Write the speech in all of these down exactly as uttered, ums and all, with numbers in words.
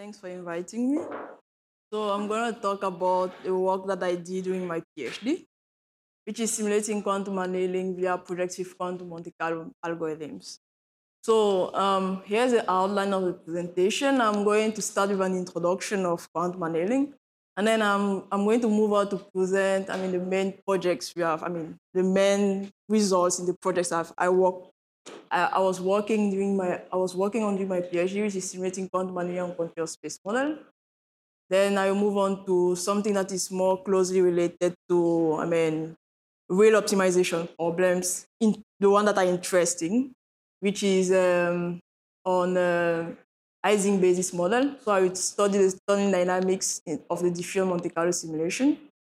Thanks for inviting me. So I'm going to talk about the work that I did during my PhD, which is simulating quantum annealing via projective quantum Monte Carlo algorithms. So um, here's the outline of the presentation. I'm going to start with an introduction of quantum annealing, and then I'm, I'm going to move on to present, I mean, the main projects we have, I mean, the main results in the projects I've, I work I, I was working during my I was working on during my PhD, which is simulating quantum annealing on continuous space model. Then I will move on to something that is more closely related to, I mean, real optimization problems, in the one that are interesting, which is um, on uh, Ising basis model. So I would study the stunning dynamics in, of the diffusion Monte Carlo simulation.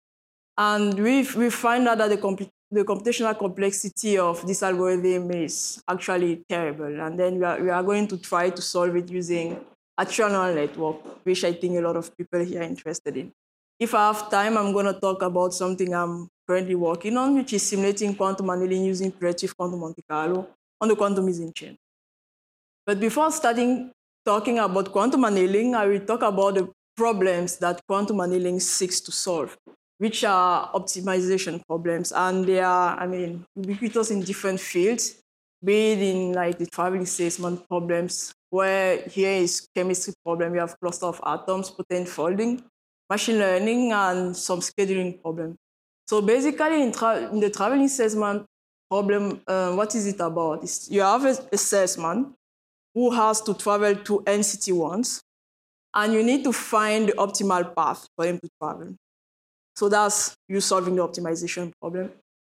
And we, we find out that the, comp the computational complexity of this algorithm is actually terrible. And then we are, we are going to try to solve it using actual neural network, which I think a lot of people here are interested in. If I have time, I'm going to talk about something I'm currently working on, which is simulating quantum annealing using projective quantum Monte Carlo on the quantum Ising chain. But before starting talking about quantum annealing, I will talk about the problems that quantum annealing seeks to solve, which are optimization problems. And they are, I mean, ubiquitous in different fields, be it in like the traveling salesman problems, where here is chemistry problem. We have cluster of atoms, protein folding, machine learning, and some scheduling problem. So basically, in, in the traveling salesman problem, uh, what is it about? It's, you have a, a salesman who has to travel to N city once, and you need to find the optimal path for him to travel. So that's you solving the optimization problem.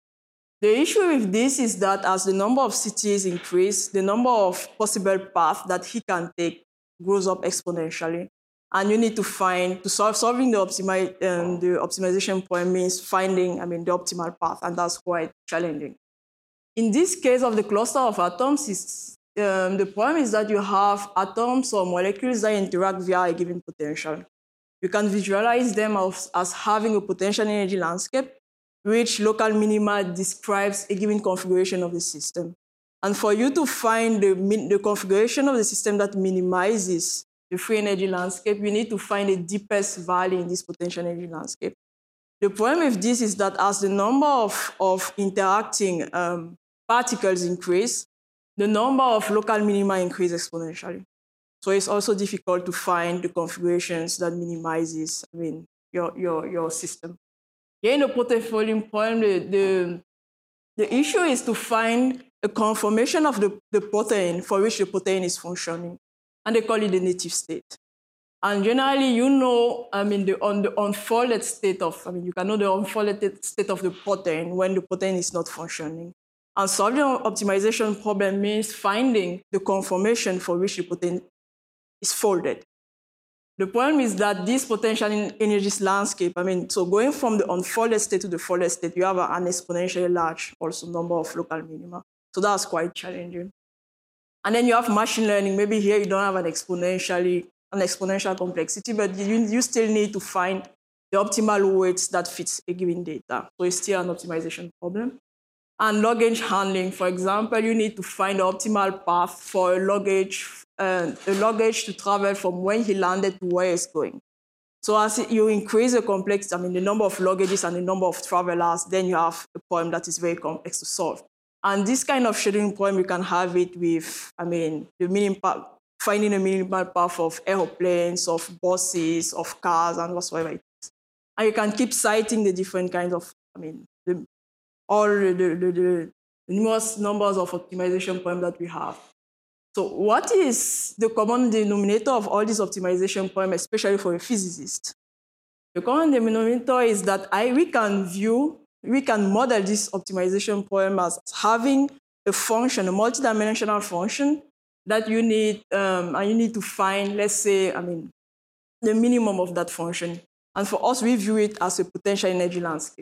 The issue with this is that as the number of cities increase, the number of possible paths that he can take grows up exponentially. And you need to find, to solve solving the, optimi um, the optimization problem means finding, I mean, the optimal path, and that's quite challenging. In this case of the cluster of atoms, it's, um, the problem is that you have atoms or molecules that interact via a given potential. You can visualize them as, as having a potential energy landscape, which local minima describes a given configuration of the system. And for you to find the, the configuration of the system that minimizes the free energy landscape, you need to find the deepest value in this potential energy landscape. The problem with this is that as the number of, of interacting um, particles increase, the number of local minima increase exponentially. So it's also difficult to find the configurations that minimizes, I mean, your, your, your system. Here in the protein folding problem, the, the, the issue is to find a conformation of the, the protein for which the protein is functioning, and they call it the native state. And generally, you know, I mean, the, on the unfolded state of, I mean, you can know the unfolded state of the protein when the protein is not functioning. And solving an optimization problem means finding the conformation for which the protein is folded. The problem is that this potential energies landscape, I mean, so going from the unfolded state to the folded state, you have an exponentially large also number of local minima. So that's quite challenging. And then you have machine learning. Maybe here you don't have an exponentially an exponential complexity, but you, you still need to find the optimal weights that fits a given data. So it's still an optimization problem. And luggage handling, for example, you need to find the optimal path for a luggage, uh, a luggage to travel from when he landed to where it's going. So as you increase the complexity, I mean, the number of luggages and the number of travelers, then you have a problem that is very complex to solve. And this kind of scheduling problem, you can have it with, I mean, the minimal, finding a minimal path of airplanes, of buses, of cars, and whatsoever it is. And you can keep citing the different kinds of, I mean, the, all the, the, the, the numerous numbers of optimization problems that we have. So what is the common denominator of all these optimization problems, especially for a physicist? The common denominator is that I, we can view, we can model this optimization problem as having a function, a multidimensional function that you need, um, and you need to find, let's say, I mean, the minimum of that function. And for us, we view it as a potential energy landscape.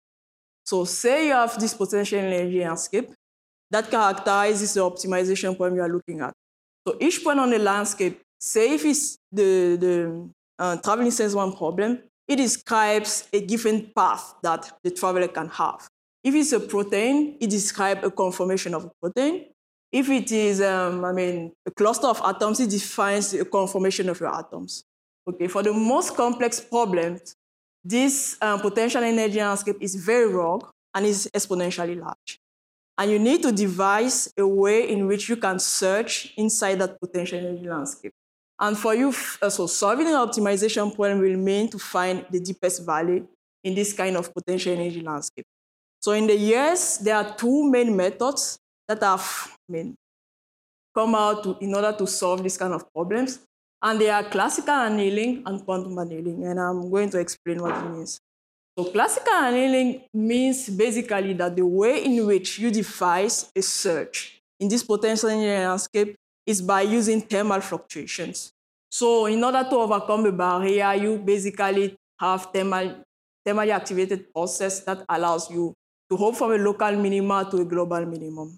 So say you have this potential energy landscape that characterizes the optimization problem you are looking at. So each point on the landscape, say if it's the, the uh, traveling salesman problem, it describes a given path that the traveler can have. If it's a protein, it describes a conformation of a protein. If it is, um, I mean, a cluster of atoms, it defines the conformation of your atoms. Okay, for the most complex problems, this um, potential energy landscape is very rogue and is exponentially large. And you need to devise a way in which you can search inside that potential energy landscape. And for you, uh, so solving an optimization problem will mean to find the deepest value in this kind of potential energy landscape. So in the years, there are two main methods that have I mean, come out to, in order to solve this kind of problems. And they are classical annealing and quantum annealing. And I'm going to explain what it means. So classical annealing means basically that the way in which you devise a search in this potential energy landscape is by using thermal fluctuations. So in order to overcome a barrier, you basically have thermal, thermally activated process that allows you to hop from a local minima to a global minimum.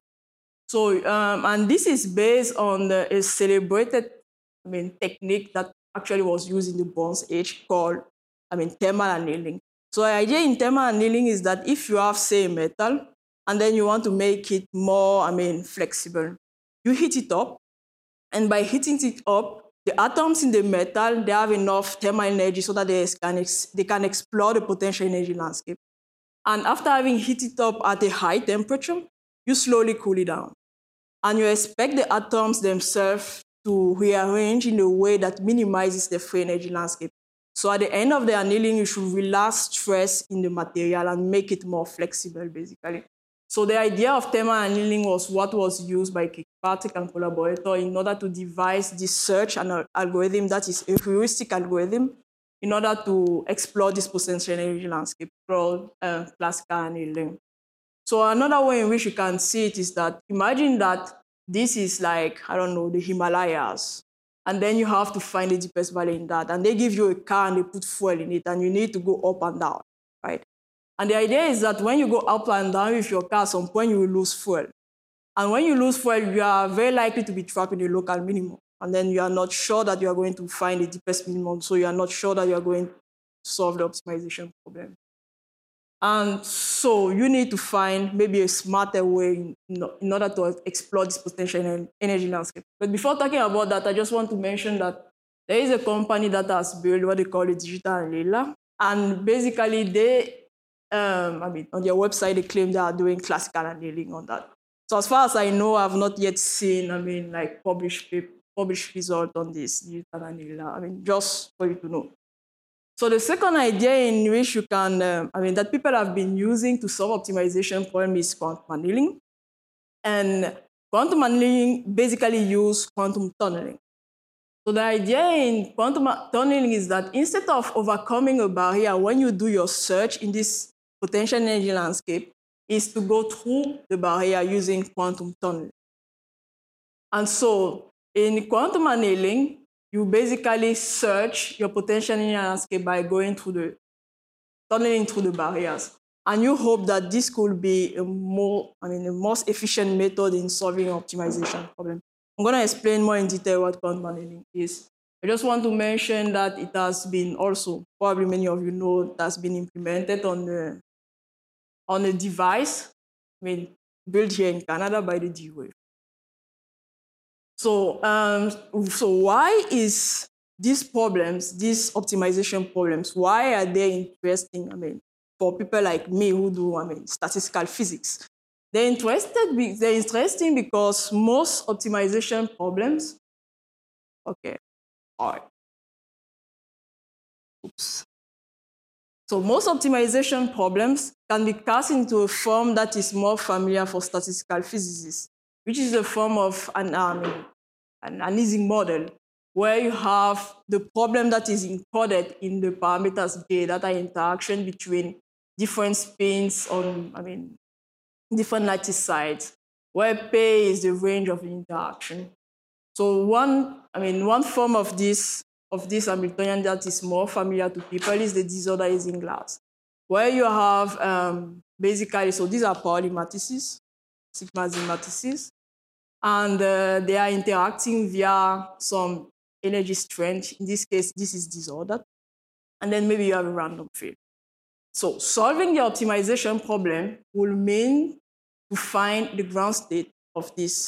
So, um, and this is based on the, a celebrated I mean, technique that actually was used in the Bronze Age called I mean, thermal annealing. So the idea in thermal annealing is that if you have, say, a metal, and then you want to make it more, I mean, flexible, you heat it up, and by heating it up, the atoms in the metal, they have enough thermal energy so that they can, ex they can explore the potential energy landscape. And after having heated it up at a high temperature, you slowly cool it down. And you expect the atoms themselves to rearrange in a way that minimizes the free energy landscape. So at the end of the annealing, you should relax stress in the material and make it more flexible, basically. So the idea of thermal annealing was what was used by Kirkpatrick and collaborator in order to devise this search and algorithm that is a heuristic algorithm in order to explore this potential energy landscape called uh, classical annealing. So another way in which you can see it is that imagine that this is like, I don't know, the Himalayas. And then you have to find the deepest valley in that. And they give you a car and they put fuel in it, and you need to go up and down, right? And the idea is that when you go up and down with your car, at some point you will lose fuel. And when you lose fuel, you are very likely to be trapped in the local minimum. And then you are not sure that you are going to find the deepest minimum. So you are not sure that you are going to solve the optimization problem. And so you need to find maybe a smarter way in, in order to explore this potential energy landscape. But before talking about that, I just want to mention that there is a company that has built what they call a digital annealer. And basically they, um, I mean, on their website, they claim they are doing classical annealing on that. So as far as I know, I've not yet seen, I mean, like published, published result on this digital annealer. I mean, just for you to know. So the second idea in which you can, uh, I mean, that people have been using to solve optimization problem is quantum annealing. And quantum annealing basically uses quantum tunneling. So the idea in quantum tunneling is that instead of overcoming a barrier when you do your search in this potential energy landscape, is to go through the barrier using quantum tunneling. And so in quantum annealing, you basically search your potential energy landscape by going through the, tunneling through the barriers. And you hope that this could be a more, I mean, the most efficient method in solving an optimization problem. I'm going to explain more in detail what quantum annealing is. I just want to mention that it has been also, probably many of you know, it has been implemented on the, on a device, I mean, built here in Canada by the D-Wave. So, um, so why is these problems, these optimization problems, why are they interesting? I mean, for people like me who do, I mean, statistical physics, they're interested. They're interesting because most optimization problems. Okay, all right. Oops. So most optimization problems can be cast into a form that is more familiar for statistical physicists, which is the form of an, um, an Ising model, where you have the problem that is encoded in the parameters J, that are interaction between different spins on, I mean, different lattice sites, where P is the range of the interaction. So one, I mean, one form of this of this Hamiltonian that is more familiar to people is the disorder Ising glass, where you have um, basically, so these are Pauli lattices, sigma Z lattices, and uh, they are interacting via some energy strength. In this case, this is disordered. And then maybe you have a random field. So solving the optimization problem will mean to find the ground state of this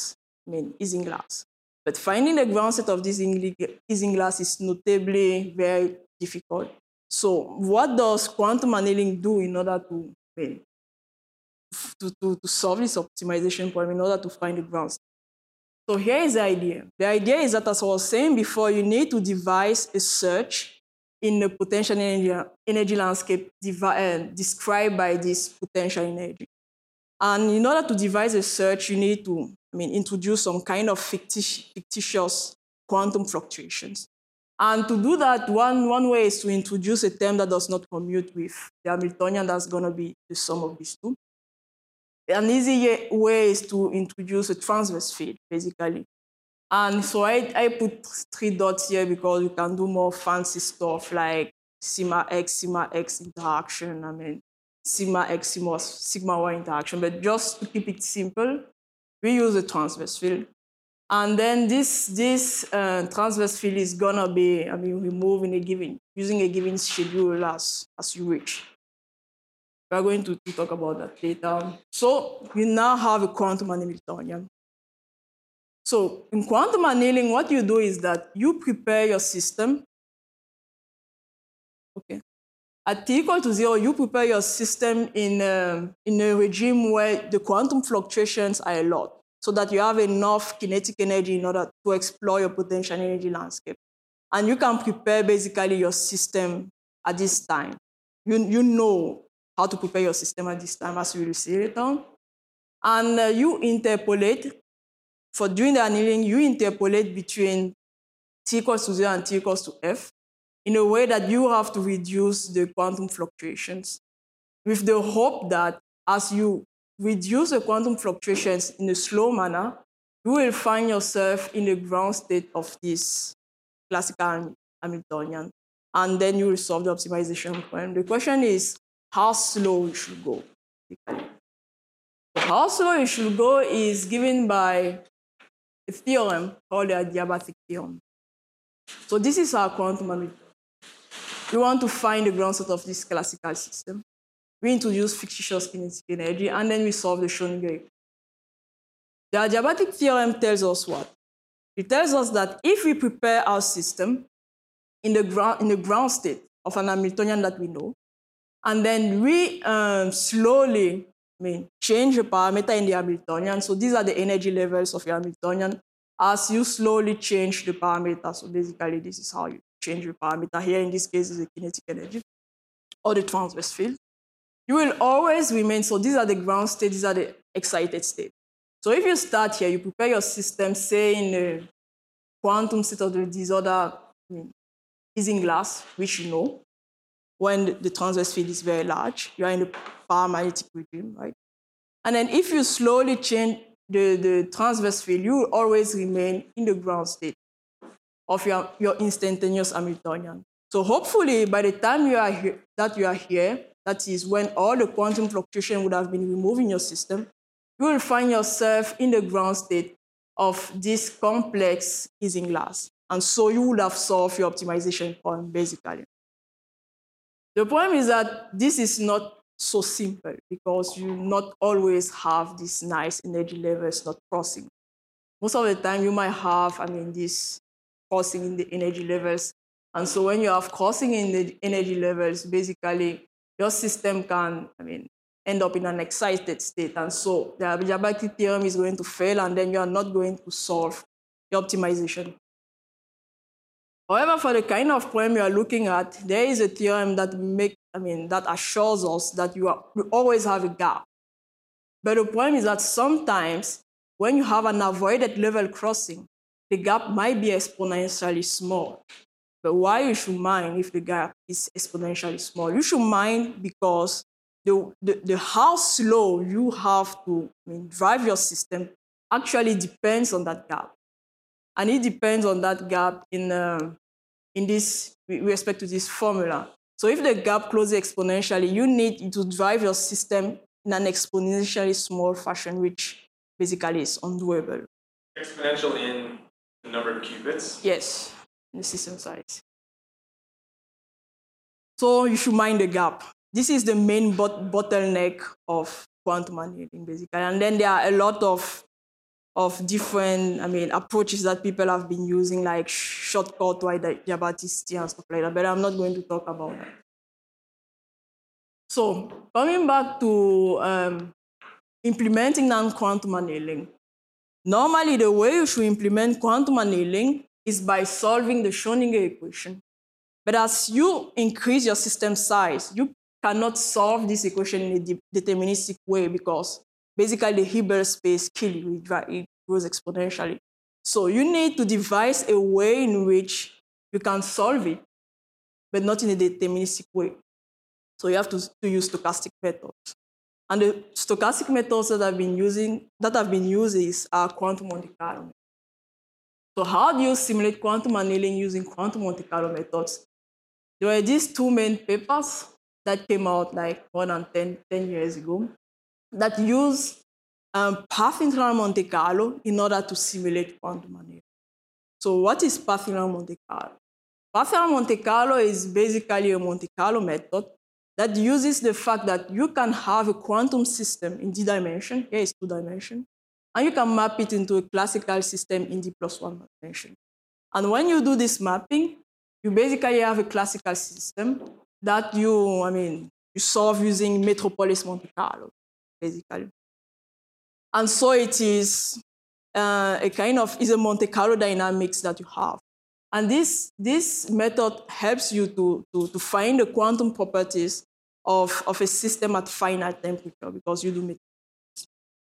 I mean, isinglass. But finding the ground state of this isinglass is notably very difficult. So what does quantum annealing do in order to, I mean, to, to, to solve this optimization problem, in order to find the ground state? So here is the idea. The idea is that, as I was saying before, you need to devise a search in the potential energy, energy landscape uh, described by this potential energy. And in order to devise a search, you need to, I mean, introduce some kind of fictitious, fictitious quantum fluctuations. And to do that, one, one way is to introduce a term that does not commute with the Hamiltonian. That's going to be the sum of these two. An easy way is to introduce a transverse field, basically. And so I, I put three dots here because you can do more fancy stuff like sigma x, sigma x interaction, I mean, sigma x, sigma, sigma y interaction. But just to keep it simple, we use a transverse field. And then this, this uh, transverse field is gonna be, I mean, removed in a given, using a given schedule as, as you wish. We're going to, to talk about that later. So you now have a quantum Hamiltonian. So in quantum annealing, what you do is that you prepare your system. Okay. At t equal to zero, you prepare your system in a, in a regime where the quantum fluctuations are a lot, so that you have enough kinetic energy in order to explore your potential energy landscape. And you can prepare basically your system at this time. You, you know how to prepare your system at this time, as we will see later. And uh, you interpolate, for doing the annealing, you interpolate between t equals to zero and t equals to f in a way that you have to reduce the quantum fluctuations, with the hope that as you reduce the quantum fluctuations in a slow manner, you will find yourself in the ground state of this classical Hamiltonian, and then you will solve the optimization problem. The question is how slow you should go. How slow you should go is given by a theorem called the adiabatic theorem. So this is our quantum Hamiltonian. We want to find the ground state of this classical system. We introduce fictitious kinetic energy, and then we solve the Schrödinger equation. The adiabatic theorem tells us what? It tells us that if we prepare our system in the ground, in the ground state of an Hamiltonian that we know, and then we um, slowly I mean, change the parameter in the Hamiltonian. So these are the energy levels of your Hamiltonian as you slowly change the parameter. So basically, this is how you change the parameter. Here, in this case, is the kinetic energy or the transverse field. You will always remain, so these are the ground state, these are the excited state. So if you start here, you prepare your system, say in the quantum state of the disorder, I mean, isinglass, which you know, when the, the transverse field is very large, you are in the paramagnetic regime, right? And then if you slowly change the, the transverse field, you will always remain in the ground state of your, your instantaneous Hamiltonian. So hopefully, by the time you are here, that you are here, that is when all the quantum fluctuation would have been removed in your system, you will find yourself in the ground state of this complex isinglass. And so you would have solved your optimization problem, basically. The problem is that this is not so simple because you not always have these nice energy levels not crossing. Most of the time, you might have, I mean, this crossing in the energy levels. And so when you have crossing in the energy levels, basically, your system can, I mean, end up in an excited state. And so the adiabatic theorem is going to fail, and then you are not going to solve the optimization. However, for the kind of problem you are looking at, there is a theorem that make, I mean, that assures us that you, are, you always have a gap. But the problem is that sometimes when you have an avoided level crossing, the gap might be exponentially small. But why you should mind if the gap is exponentially small? You should mind because the, the, the how slow you have to I mean, drive your system actually depends on that gap. And it depends on that gap in, uh, in this, with respect to this formula. So if the gap closes exponentially, you need to drive your system in an exponentially small fashion, which basically is undoable. Exponential in the number of qubits? Yes, in the system size. So you should mind the gap. This is the main bot bottleneck of quantum annealing, basically. And then there are a lot of of different, I mean, approaches that people have been using, like shortcut to adiabaticity and stuff like that, but I'm not going to talk about that. So coming back to um, implementing non-quantum annealing. Normally, the way you should implement quantum annealing is by solving the Schrödinger equation. But as you increase your system size, you cannot solve this equation in a de deterministic way because basically the Hilbert space kills you, it grows exponentially. So you need to devise a way in which you can solve it, but not in a deterministic way. So you have to, to use stochastic methods. And the stochastic methods that I've been using, that have been used is are quantum Monte Carlo. So how do you simulate quantum annealing using quantum Monte Carlo methods? There were these two main papers that came out like more than ten, ten years ago that use um, path integral Monte Carlo in order to simulate quantum annealing. So what is path integral Monte Carlo? Path integral Monte Carlo is basically a Monte Carlo method that uses the fact that you can have a quantum system in d dimension, here is two dimension, and you can map it into a classical system in d plus one dimension. And when you do this mapping, you basically have a classical system that you, I mean, you solve using Metropolis Monte Carlo, basically. And so it is uh, a kind of, is a Monte Carlo dynamics that you have. And this, this method helps you to, to, to find the quantum properties of, of a system at finite temperature because you do metropolis.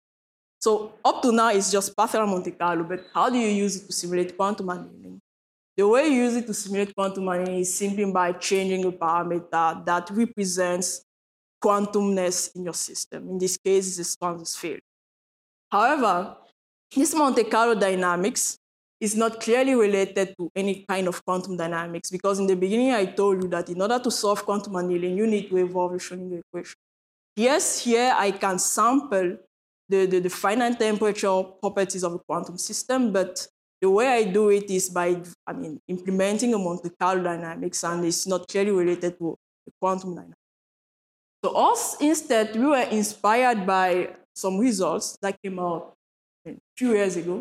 So up to now, it's just path integral Monte Carlo, but how do you use it to simulate quantum annealing? The way you use it to simulate quantum annealing is simply by changing a parameter that represents quantumness in your system. In this case, it's a Stranger's field. However, this Monte Carlo dynamics is not clearly related to any kind of quantum dynamics because in the beginning I told you that in order to solve quantum annealing, you need to evolve the Schrödinger equation. Yes, here I can sample the, the, the finite temperature properties of a quantum system, but the way I do it is by, I mean, implementing a Monte Carlo dynamics, and it's not clearly related to the quantum dynamics. So us, instead, we were inspired by some results that came out a few years ago.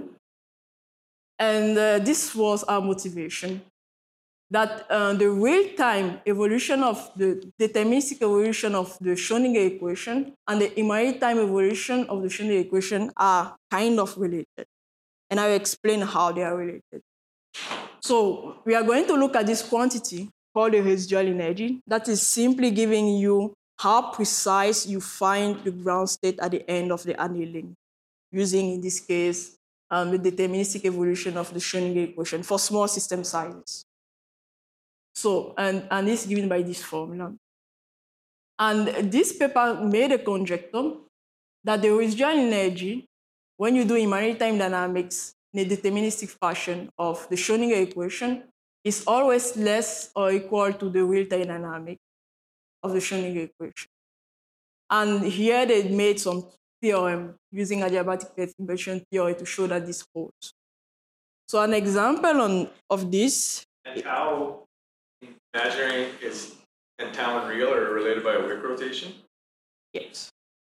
And uh, this was our motivation, that uh, the real-time evolution of the deterministic evolution of the Schrödinger equation and the immediate time evolution of the Schrödinger equation are kind of related. And I will explain how they are related. So we are going to look at this quantity called the residual energy that is simply giving you how precise you find the ground state at the end of the annealing, using, in this case, um, the deterministic evolution of the Schrödinger equation for small system sizes. So, and, and it's given by this formula. And this paper made a conjecture that the residual energy, when you do immediate time dynamics in a deterministic fashion of the Schrödinger equation, is always less or equal to the real-time dynamic of the Schrödinger equation. And here they made some theorem using adiabatic perturbation theory to show that this holds. So an example on, of this. And tau imaginary is and tau and real are related by a Wick rotation? Yes.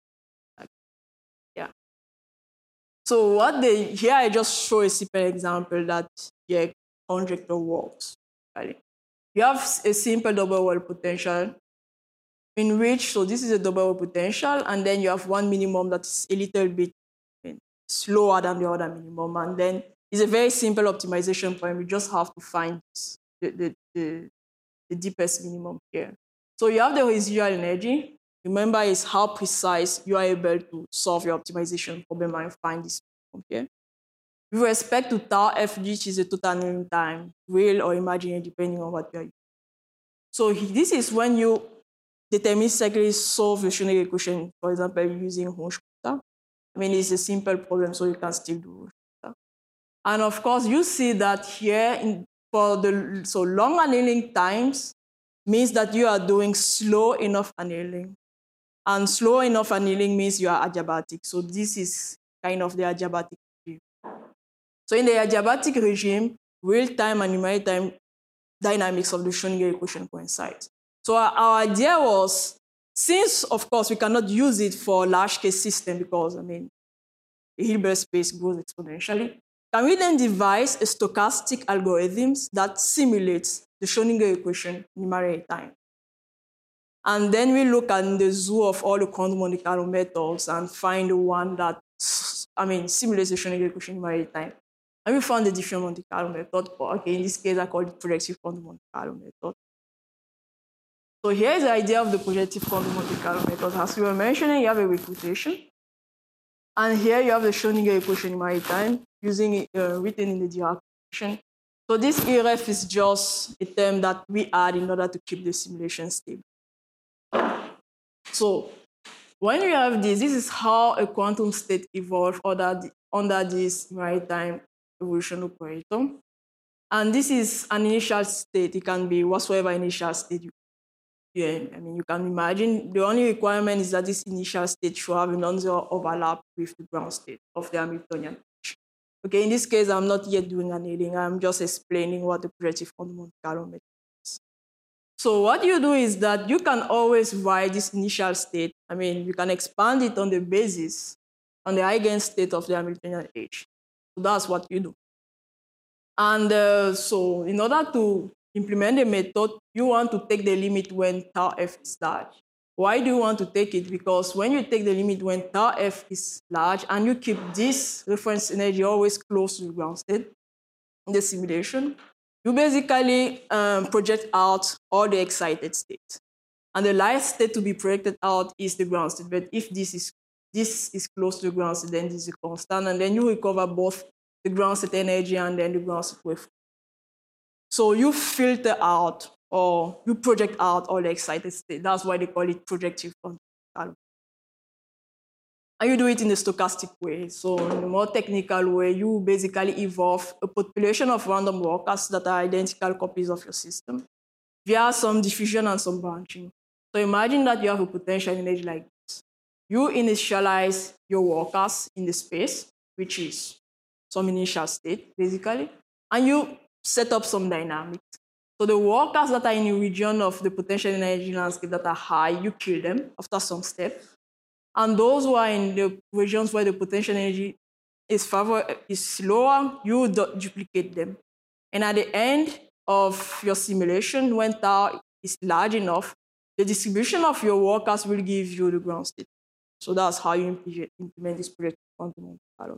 Yeah. So what they, here I just show a simple example that your conjecture works. Right? You have a simple double wall potential in which, so this is a double wall potential, and then you have one minimum that is a little bit I mean, slower than the other minimum, and then it's a very simple optimization problem. You just have to find the, the, the, the deepest minimum here. So you have the residual energy. Remember, is how precise you are able to solve your optimization problem and find this minimum here. With respect to tau F G, which is the total annealing time, real or imaginary, depending on what you are using. So this is when you deterministically solve the Schrödinger equation, for example, using Runge-Kutta. I mean, it's a simple problem, so you can still do Runge-Kutta. And of course, you see that here, in, for the so long annealing times means that you are doing slow enough annealing. And slow enough annealing means you are adiabatic. So this is kind of the adiabatic regime. So in the adiabatic regime, real-time and immediate time dynamics of the Schrödinger equation coincide. So our, our idea was, since, of course, we cannot use it for large-scale system because, I mean, the Hilbert space grows exponentially, can we then devise a stochastic algorithm that simulates the Schrodinger equation in Marey time? And then we look at the zoo of all the quantum Monte Carlo methods and find the one that, I mean, simulates the Schrodinger equation in Marey time. And we found the different Monte Carlo method. Okay, in this case, I call it projective quantum Monte Carlo method. So here's the idea of the projective quantum Monte Carlo method. As we were mentioning, you have a refutation. And here you have the Schrodinger equation in Marey time using it uh, written in the Dirac equation. So this E R E F is just a term that we add in order to keep the simulation stable. So when you have this, this is how a quantum state evolves under, the, under this Marey time evolution operator. And this is an initial state. It can be whatsoever initial state you Yeah, I mean, you can imagine the only requirement is that this initial state should have a non-zero overlap with the ground state of the Hamiltonian. Okay, in this case, I'm not yet doing annealing. I'm just explaining what the projective quantum Monte Carlo method is. So what you do is that you can always write this initial state. I mean, you can expand it on the basis, on the eigenstate of the Hamiltonian H. So that's what you do. And uh, so in order to implement the method, you want to take the limit when tau f is large. Why do you want to take it? Because when you take the limit when tau f is large and you keep this reference energy always close to the ground state in the simulation, you basically um, project out all the excited states. And the last state to be projected out is the ground state. But if this is, this is close to the ground state, then this is a constant. And then you recover both the ground state energy and then the ground state wave. So you filter out or you project out all the excited state. That's why they call it projective quantum. And you do it in a stochastic way. So in a more technical way, you basically evolve a population of random walkers that are identical copies of your system via some diffusion and some branching. So imagine that you have a potential energy like this. You initialize your walkers in the space, which is some initial state, basically, and you set up some dynamics. So the walkers that are in a region of the potential energy landscape that are high, you kill them after some step. And those who are in the regions where the potential energy is, favor is lower, you duplicate them. And at the end of your simulation, when tau is large enough, the distribution of your walkers will give you the ground state. So that's how you implement this project quantum Monte Carlo.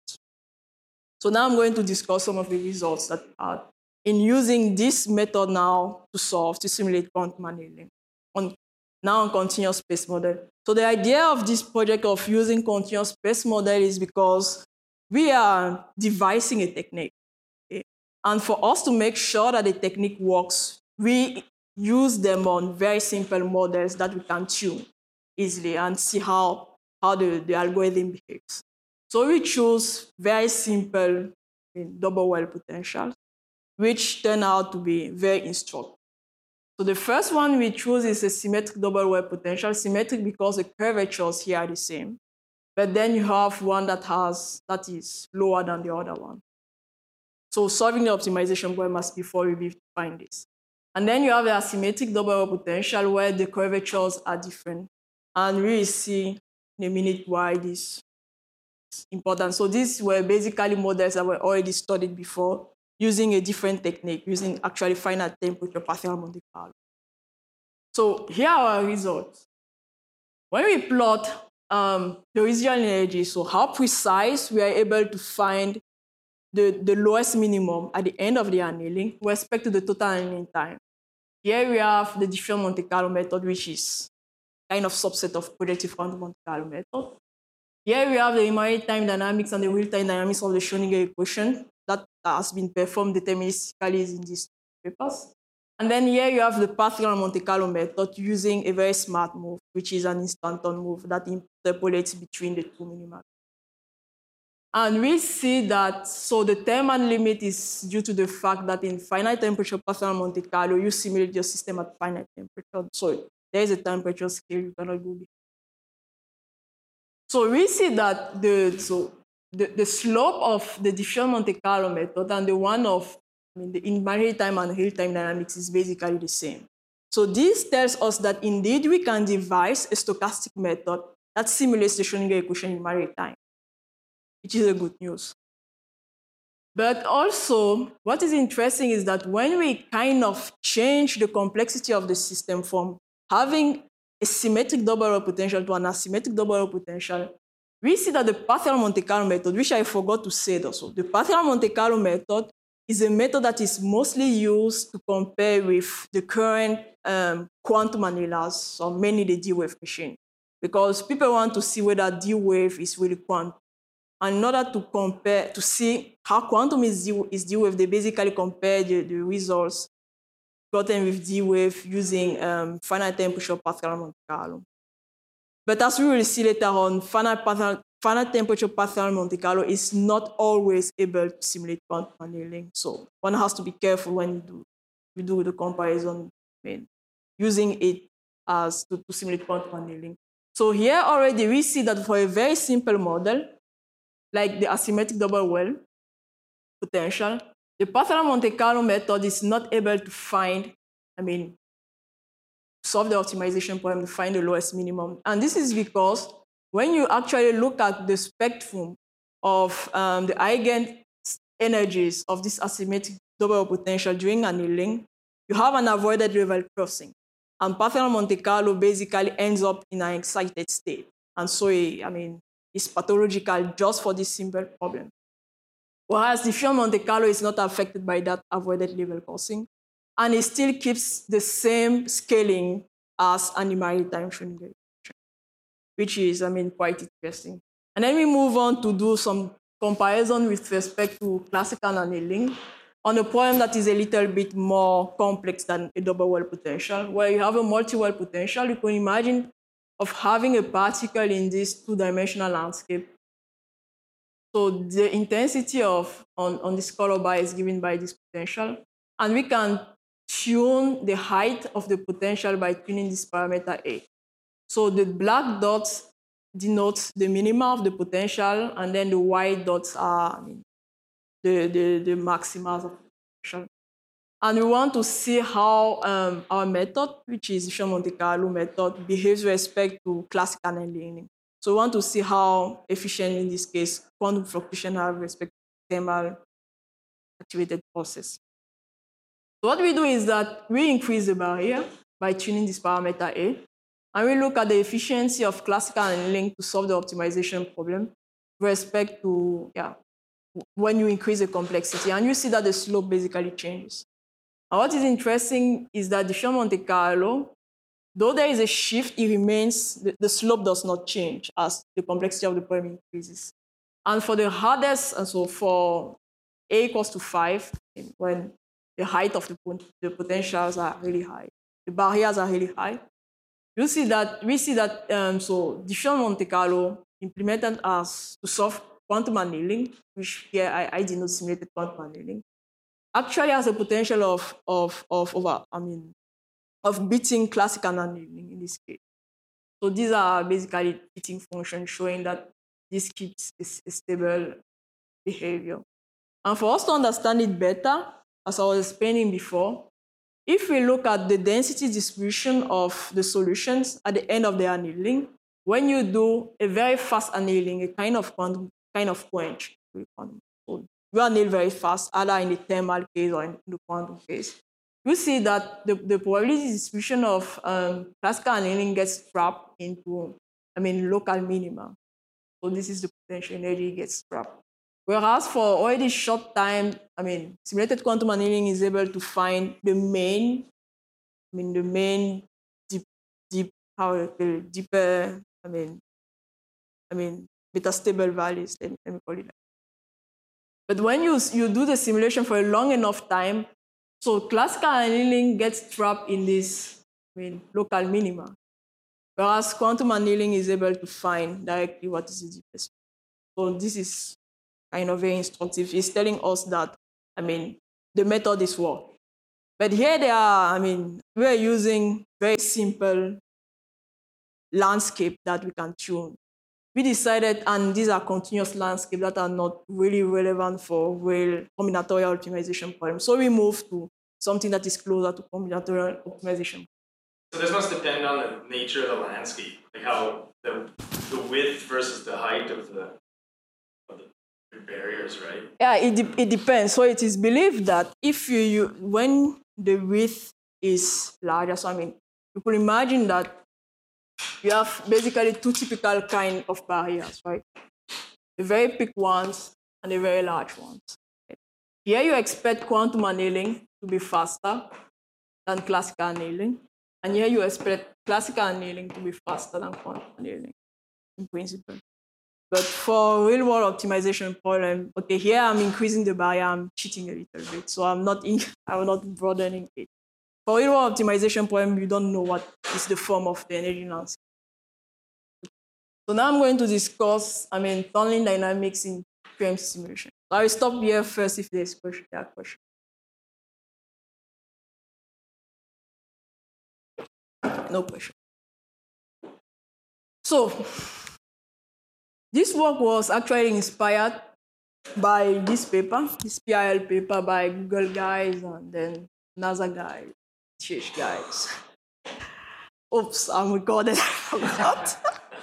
So now I'm going to discuss some of the results that are in using this method now to solve, to simulate quantum annealing on now on continuous space model. So the idea of this project of using continuous space model is because we are devising a technique. Okay? And for us to make sure that the technique works, we use them on very simple models that we can tune easily and see how, how the, the algorithm behaves. So we choose very simple I mean, double well potentials, which turn out to be very instructive. So the first one we choose is a symmetric double well potential. Symmetric because the curvatures here are the same. But then you have one that has that is lower than the other one. So solving the optimization problem must before we find this. And then you have the asymmetric double well potential where the curvatures are different. And we will see in a minute why this is important. So these were basically models that were already studied before, using a different technique, using actually finite temperature partial Monte Carlo. So here are our results. When we plot um, the residual energy, so how precise we are able to find the, the lowest minimum at the end of the annealing with respect to the total annealing time. Here we have the different Monte Carlo method, which is kind of subset of projective quantum Monte Carlo method. Here we have the immediate time dynamics and the real-time dynamics of the Schrodinger equation that has been performed deterministically in these papers. And then here you have the partial Monte Carlo method using a very smart move, which is an instanton move that interpolates between the two minima. And we see that, so the term and limit is due to the fact that in finite temperature partial Monte Carlo, you simulate your system at finite temperature. So there is a temperature scale you cannot go behind. So we see that the, so the, the slope of the diffusion Monte Carlo method and the one of I mean, the in maritime and real-time dynamics is basically the same. So this tells us that indeed we can devise a stochastic method that simulates the Schrodinger equation in maritime. which is a good news. But also, what is interesting is that when we kind of change the complexity of the system from having a symmetric double Laurent potential to an asymmetric double Laurent potential, we see that the partial Monte Carlo method, which I forgot to say also, the partial Monte Carlo method is a method that is mostly used to compare with the current um, quantum annealers, so mainly the D-wave machine, because people want to see whether D-wave is really quantum. And in order to compare, to see how quantum is D, is D-wave, they basically compare the, the results gotten with D-wave using um, finite temperature partial Monte Carlo. But as we will see later on, finite, partial, finite temperature partial Monte Carlo is not always able to simulate quantum annealing. So one has to be careful when you do, you do the comparison, I mean, using it as to, to simulate quantum annealing. So here already we see that for a very simple model, like the asymmetric double well potential, the partial Monte Carlo method is not able to find, I mean, solve the optimization problem to find the lowest minimum. And this is because when you actually look at the spectrum of um, the eigen energies of this asymmetric double potential during annealing, you have an avoided level crossing. And partial Monte Carlo basically ends up in an excited state. And so, I mean, it's pathological just for this simple problem. Whereas diffusion Monte Carlo is not affected by that avoided level crossing, and it still keeps the same scaling as animal time Schrödinger, which is, I mean, quite interesting. And then we move on to do some comparison with respect to classical annealing on a problem that is a little bit more complex than a double well potential, where you have a multi-well potential. You can imagine of having a particle in this two-dimensional landscape. So the intensity of on, on this color bar is given by this potential, and we can tune the height of the potential by tuning this parameter A. So the black dots denote the minima of the potential, and then the white dots are I mean, the, the, the maxima of the potential. And we want to see how um, our method, which is the Monte Carlo method, behaves with respect to classical annealing. So we want to see how efficient, in this case, quantum fluctuation have with respect to thermal activated process. So what we do is that we increase the barrier by tuning this parameter A, and we look at the efficiency of classical annealing to solve the optimization problem with respect to yeah, when you increase the complexity, and you see that the slope basically changes. And what is interesting is that the Monte Carlo, though there is a shift, it remains, the, the slope does not change as the complexity of the problem increases. And for the hardest, and so for A equals to five, when the height of the, the potentials are really high, the barriers are really high, you see that, we see that, um, so diffusion Monte Carlo implemented as to solve quantum annealing, which here I, I did not simulate quantum annealing, actually has a potential of, of, of over, I mean, of beating classical annealing in this case. So these are basically fitting functions showing that this keeps a, a stable behavior. And for us to understand it better, as I was explaining before, if we look at the density distribution of the solutions at the end of the annealing, when you do a very fast annealing, a kind of quantum, kind of quench, so you anneal very fast, either in the thermal case or in the quantum case, you see that the, the probability distribution of um, classical annealing gets trapped into, I mean, local minima. So this is the potential energy gets trapped. Whereas for already short time, I mean, simulated quantum annealing is able to find the main, I mean, the main deep, deep, how deeper, I mean, I mean, metastable values, let me call it that. But when you, you do the simulation for a long enough time, so classical annealing gets trapped in this, I mean, local minima, whereas quantum annealing is able to find directly what is the deepest. So this is kind of very instructive. It's telling us that, I mean, the method is working. But here they are, I mean, we're using very simple landscape that we can tune. We decided, and these are continuous landscapes that are not really relevant for real combinatorial optimization problems. So we moved to something that is closer to combinatorial optimization. So this must depend on the nature of the landscape, like how the, the width versus the height of the, of the barriers, right? Yeah, it, de- it depends. So it is believed that if you, you when the width is larger, so I mean, you could imagine that you have basically two typical kind of barriers, right? The very big ones and the very large ones. Here you expect quantum annealing to be faster than classical annealing, and here you expect classical annealing to be faster than quantum annealing, in principle. But for real-world optimization problem, okay, here I'm increasing the barrier, I'm cheating a little bit, so I'm not in, I'm not broadening it. For real-world optimization problem, you don't know what is the form of the energy landscape. So now I'm going to discuss, I mean, tunneling dynamics in Q M C simulation. So I will stop here first if there's question, there are questions. No question. So this work was actually inspired by this paper, this P I L paper by Google guys and then NASA guys, T H guys. Oops, I'm recorded, I forgot.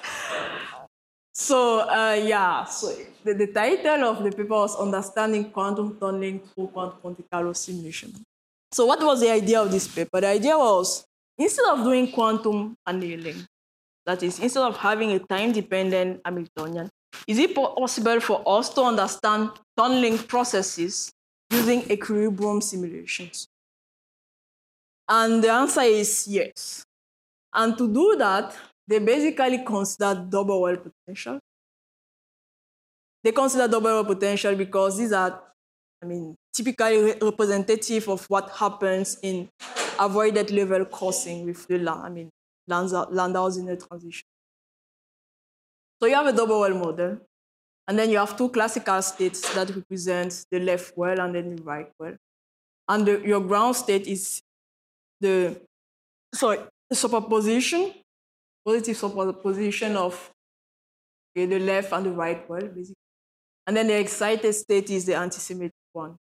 So uh, yeah, so the, the title of the paper was Understanding Quantum Tunneling Through Quantum Monte Carlo Simulation. So what was the idea of this paper? The idea was, instead of doing quantum annealing, that is, instead of having a time-dependent Hamiltonian, is it possible for us to understand tunneling processes using equilibrium simulations? And the answer is yes. And to do that, they basically consider double well potential. They consider double well potential because these are, I mean, typically representative of what happens in avoided level crossing with the, I mean, Landau's inner transition. So you have a double well model, and then you have two classical states that represent the left well and then the right well. And the, your ground state is the, sorry, the superposition, positive superposition of okay, the left and the right well, basically. And then the excited state is the antisymmetric one.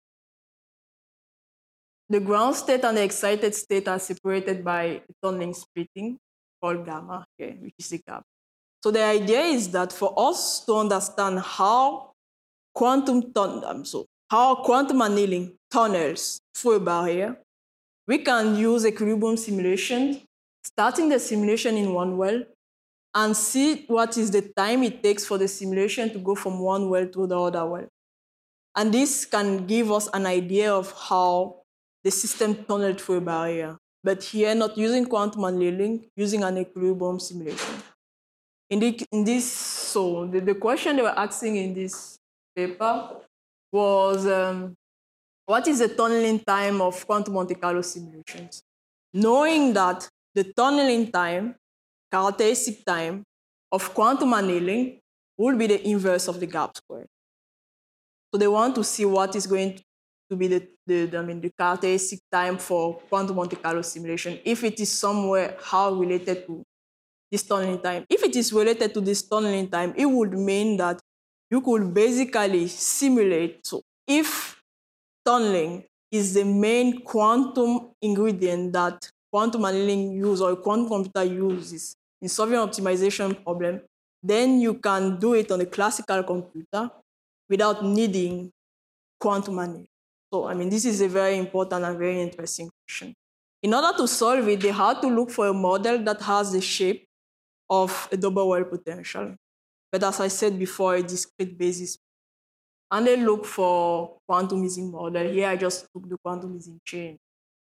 The ground state and the excited state are separated by a tunneling splitting called gamma, okay, which is the gap. So the idea is that for us to understand how quantum um, so how quantum annealing tunnels through a barrier, we can use equilibrium simulation, starting the simulation in one well, and see what is the time it takes for the simulation to go from one well to the other well. And this can give us an idea of how the system tunneled through a barrier. But here, not using quantum annealing, using an equilibrium simulation. In, the, in this, so the, the question they were asking in this paper was, um, what is the tunneling time of quantum Monte Carlo simulations? Knowing that the tunneling time, characteristic time of quantum annealing will be the inverse of the gap squared. So they want to see what is going to be the, the, the, I mean, the characteristic time for quantum Monte Carlo simulation, if it is somewhere how related to this tunneling time. If it is related to this tunneling time, it would mean that you could basically simulate. So if tunneling is the main quantum ingredient that quantum annealing uses or a quantum computer uses in solving an optimization problem, then you can do it on a classical computer without needing quantum annealing. So, I mean, this is a very important and very interesting question. In order to solve it, they had to look for a model that has the shape of a double well potential. But as I said before, a discrete basis. And they look for quantum Ising model. Here I just took the quantum Ising chain.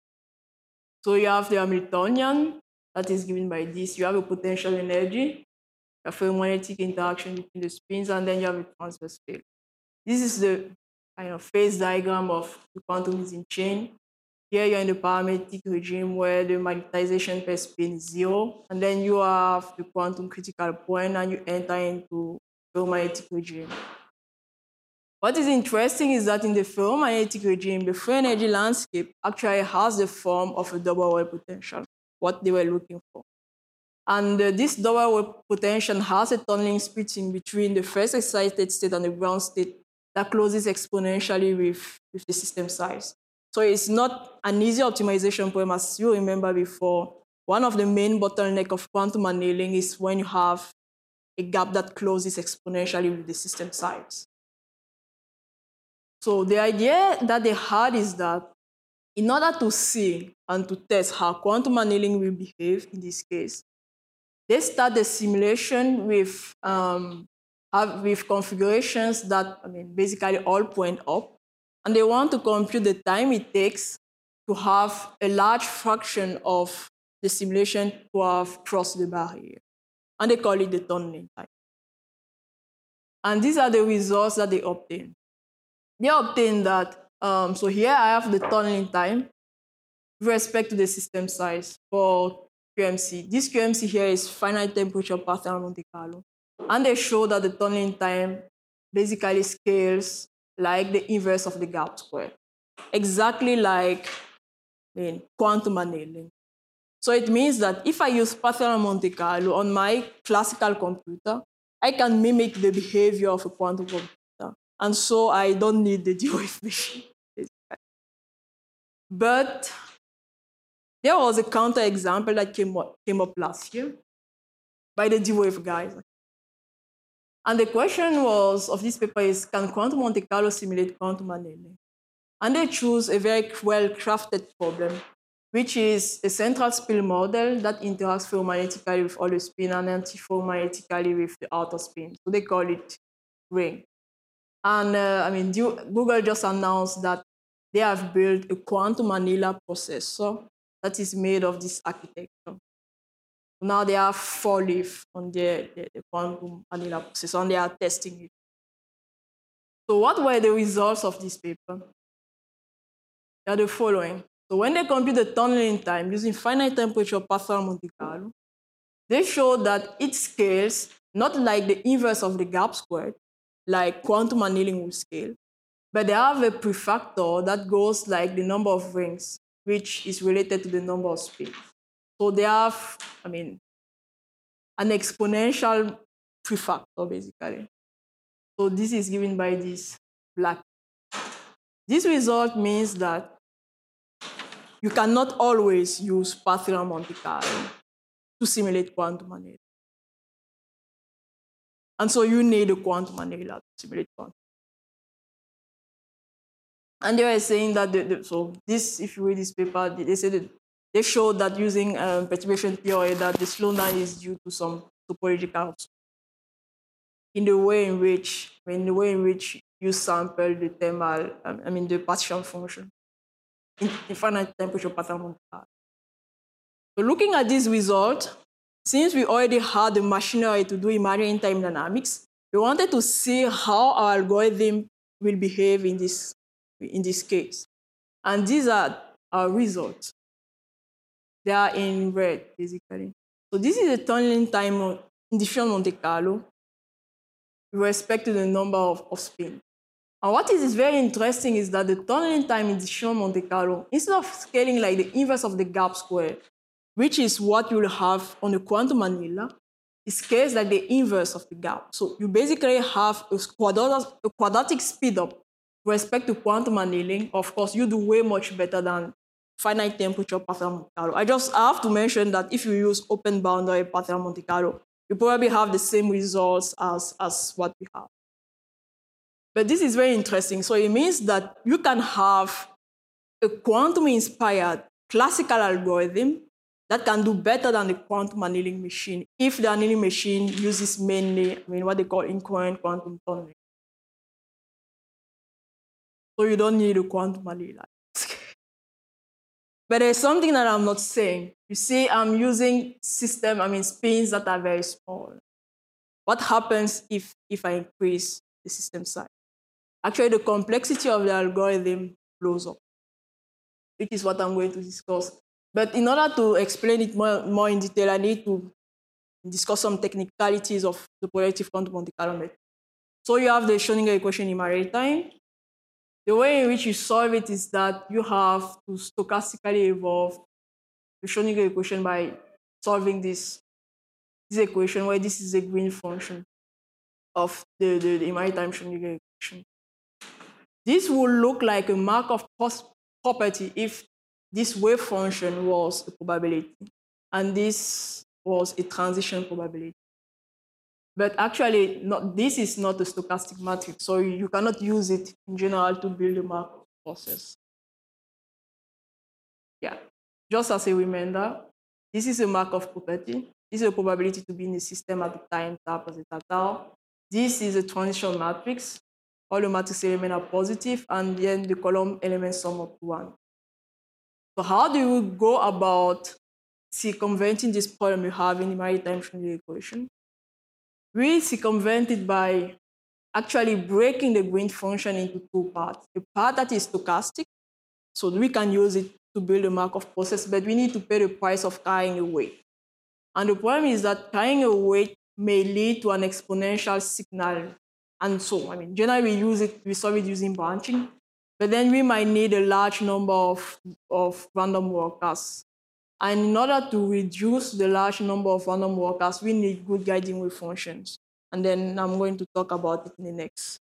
So you have the Hamiltonian that is given by this. You have a potential energy, you have a magnetic interaction between the spins, and then you have a transverse field. This is the kind of phase diagram of the quantum Ising chain. Here you're in the parametric regime where the magnetization per spin is zero, and then you have the quantum critical point and you enter into the ferromagnetic regime. What is interesting is that in the ferromagnetic regime, the free energy landscape actually has the form of a double well potential, what they were looking for. And uh, this double well potential has a tunneling splitting between the first excited state and the ground state that closes exponentially with, with the system size. So it's not an easy optimization problem, as you remember before. One of the main bottlenecks of quantum annealing is when you have a gap that closes exponentially with the system size. So the idea that they had is that in order to see and to test how quantum annealing will behave in this case, they start the simulation with, um, have, with configurations that, I mean, basically all point up. And they want to compute the time it takes to have a large fraction of the simulation to have crossed the barrier. And they call it the tunneling time. And these are the results that they obtain. They obtain that, um, so here I have the tunneling time with respect to the system size for Q M C. This Q M C here is finite temperature pattern Monte Carlo. And they show that the tunneling time basically scales like the inverse of the gap square, exactly like in quantum annealing. So it means that if I use Parthenon Monte Carlo on my classical computer, I can mimic the behavior of a quantum computer. And so I don't need the D-Wave machine. But there was a counterexample that came up, came up last year by the D-Wave guys. And the question was of this paper is, can quantum Monte Carlo simulate quantum annealing? And they choose a very well-crafted problem, which is a central spin model that interacts ferromagnetically with all the spin and antiferromagnetically with the outer spin. So they call it ring. And uh, I mean, Google just announced that they have built a quantum annealer processor that is made of this architecture. Now they have four leaf on the, the, the quantum annealer processor, and they are testing it. So what were the results of this paper? They are the following. So when they compute the tunneling time using finite temperature Parthenon Monte Carlo, they show that it scales not like the inverse of the gap squared, like quantum annealing will scale, but they have a prefactor that goes like the number of rings, which is related to the number of spins. So they have, I mean, an exponential prefactor, basically. So this is given by this black. This result means that you cannot always use Parthenon Monte Carlo to simulate quantum annealing. And so you need a quantum annealer to simulate quantum. And they were saying that, the, the, so this, if you read this paper, they said that they showed that using um, perturbation theory that the slowdown is due to some topological in the way in which, in the way in which you sample the thermal, um, I mean the partition function in finite temperature Parthenon Monte Carlo. So looking at this result, since we already had the machinery to do imaginary time dynamics, we wanted to see how our algorithm will behave in this, in this case. And these are our results. They are in red, basically. So this is the tunneling time in diffusion Monte Carlo with respect to the number of, of spins. And what is very interesting is that the tunneling time in diffusion Monte Carlo, instead of scaling like the inverse of the gap square, which is what you will have on a quantum annealer, it scales like the inverse of the gap. So you basically have a quadratic, a quadratic speed up with respect to quantum annealing. Of course, you do way much better than finite temperature Parthenon Monte Carlo. I just have to mention that if you use open boundary Parthenon Monte Carlo, you probably have the same results as, as what we have. But this is very interesting. So it means that you can have a quantum-inspired classical algorithm that can do better than the quantum annealing machine if the annealing machine uses mainly, I mean, what they call incoherent quantum tunneling. So you don't need a quantum annealer. But there's something that I'm not saying. You see, I'm using system, I mean, spins that are very small. What happens if, if I increase the system size? Actually, the complexity of the algorithm blows up, which is what I'm going to discuss. But in order to explain it more, more in detail, I need to discuss some technicalities of the projective quantum Monte Carlo method. So you have the Schrödinger equation in maritime. The way in which you solve it is that you have to stochastically evolve the Schrödinger equation by solving this, this equation where this is a green function of the, the, the maritime Schrödinger equation. This will look like a Markov property if this wave function was a probability and this was a transition probability. But actually, not, this is not a stochastic matrix, so you cannot use it in general to build a Markov process. Yeah, just as a reminder, this is a Markov property. This is a probability to be in the system at the time tap as a tau. This is a transition matrix. All the matrix elements are positive, and then the column elements sum up to one. So how do you go about circumventing this problem you have in the maritime Schrödinger equation? We circumvent it by actually breaking the Green function into two parts. A part that is stochastic, so we can use it to build a Markov process, but we need to pay the price of carrying a weight. And the problem is that carrying a weight may lead to an exponential signal. And so, I mean, generally we use it, we solve it using branching, but then we might need a large number of, of random workers. And in order to reduce the large number of random workers, we need good guiding wave functions. And then I'm going to talk about it in the next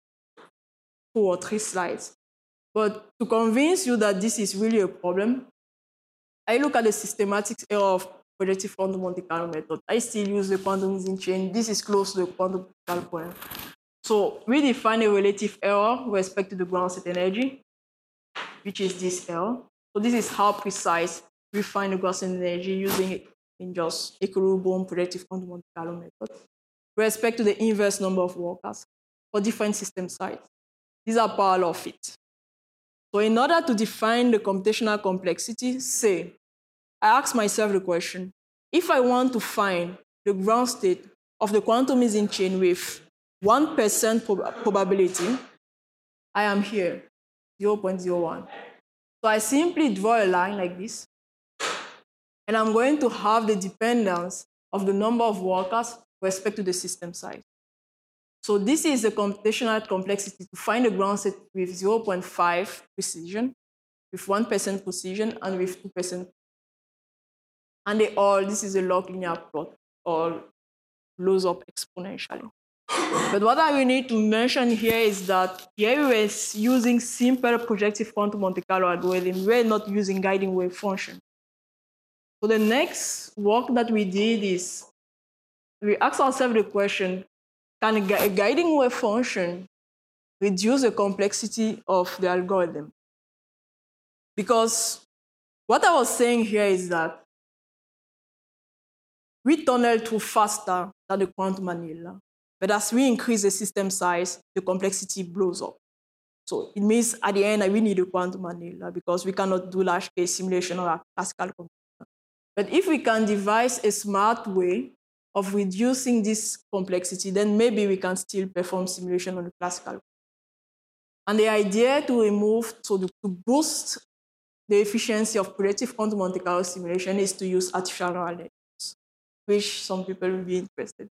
two or three slides. But to convince you that this is really a problem, I look at the systematic error of projective quantum Monte Carlo method. I still use the quantum Ising chain. This is close to the quantum critical point. So we define a relative error with respect to the ground state energy, which is this error. So this is how precise we find the ground state energy using it in just equilibrium projective quantum Monte Carlo method with respect to the inverse number of workers for different system sites. These are parallel fit. So in order to define the computational complexity, say, I ask myself the question, if I want to find the ground state of the quantum Ising chain with one percent prob probability, I am here, zero point zero one. So I simply draw a line like this, and I'm going to have the dependence of the number of workers with respect to the system size. So this is the computational complexity to find the ground state with zero point five precision, with one percent precision, and with two percent. And they all, this is a log linear plot, all blows up exponentially. But what I will need to mention here is that here we were using simple projective quantum Monte Carlo algorithm. We're not using guiding wave function. So the next work that we did is we asked ourselves the question, can a guiding wave function reduce the complexity of the algorithm? Because what I was saying here is that we tunnel through faster than the quantum annealer, but as we increase the system size, the complexity blows up. So it means at the end, we need a quantum annealer because we cannot do large-scale simulation or a classical computer. But if we can devise a smart way of reducing this complexity, then maybe we can still perform simulation on the classical. And the idea to remove, so to boost the efficiency of projective quantum Monte Carlo simulation is to use artificial neural networks, which some people will be interested.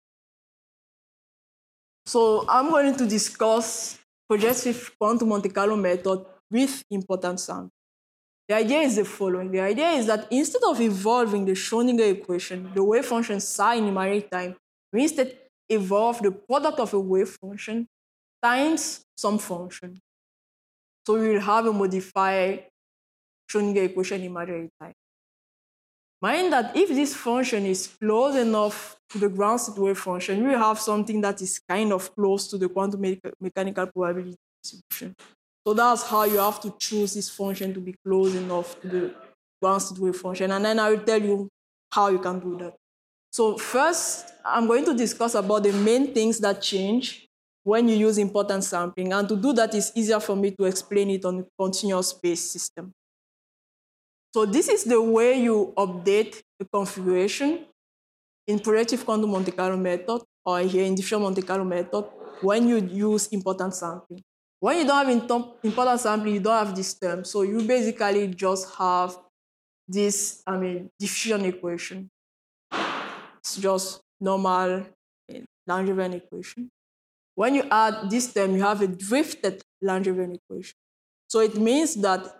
So I'm going to discuss projective quantum Monte Carlo method with importance sampling. The idea is the following. The idea is that instead of evolving the Schrödinger equation, the wave function psi in maritime, we instead evolve the product of a wave function times some function. So we will have a modified Schrödinger equation in maritime. Mind that if this function is close enough to the ground state wave function, we will have something that is kind of close to the quantum me mechanical probability distribution. So that's how you have to choose this function to be close enough to the ground state wave function. And then I will tell you how you can do that. So first, I'm going to discuss about the main things that change when you use importance sampling. And to do that, it's easier for me to explain it on a continuous space system. So this is the way you update the configuration in projective quantum Monte Carlo method, or here in diffusion Monte Carlo method, when you use importance sampling. When you don't have importance sampling, you don't have this term. So you basically just have this, I mean, diffusion equation. It's just normal Langevin equation. When you add this term, you have a drifted Langevin equation. So it means that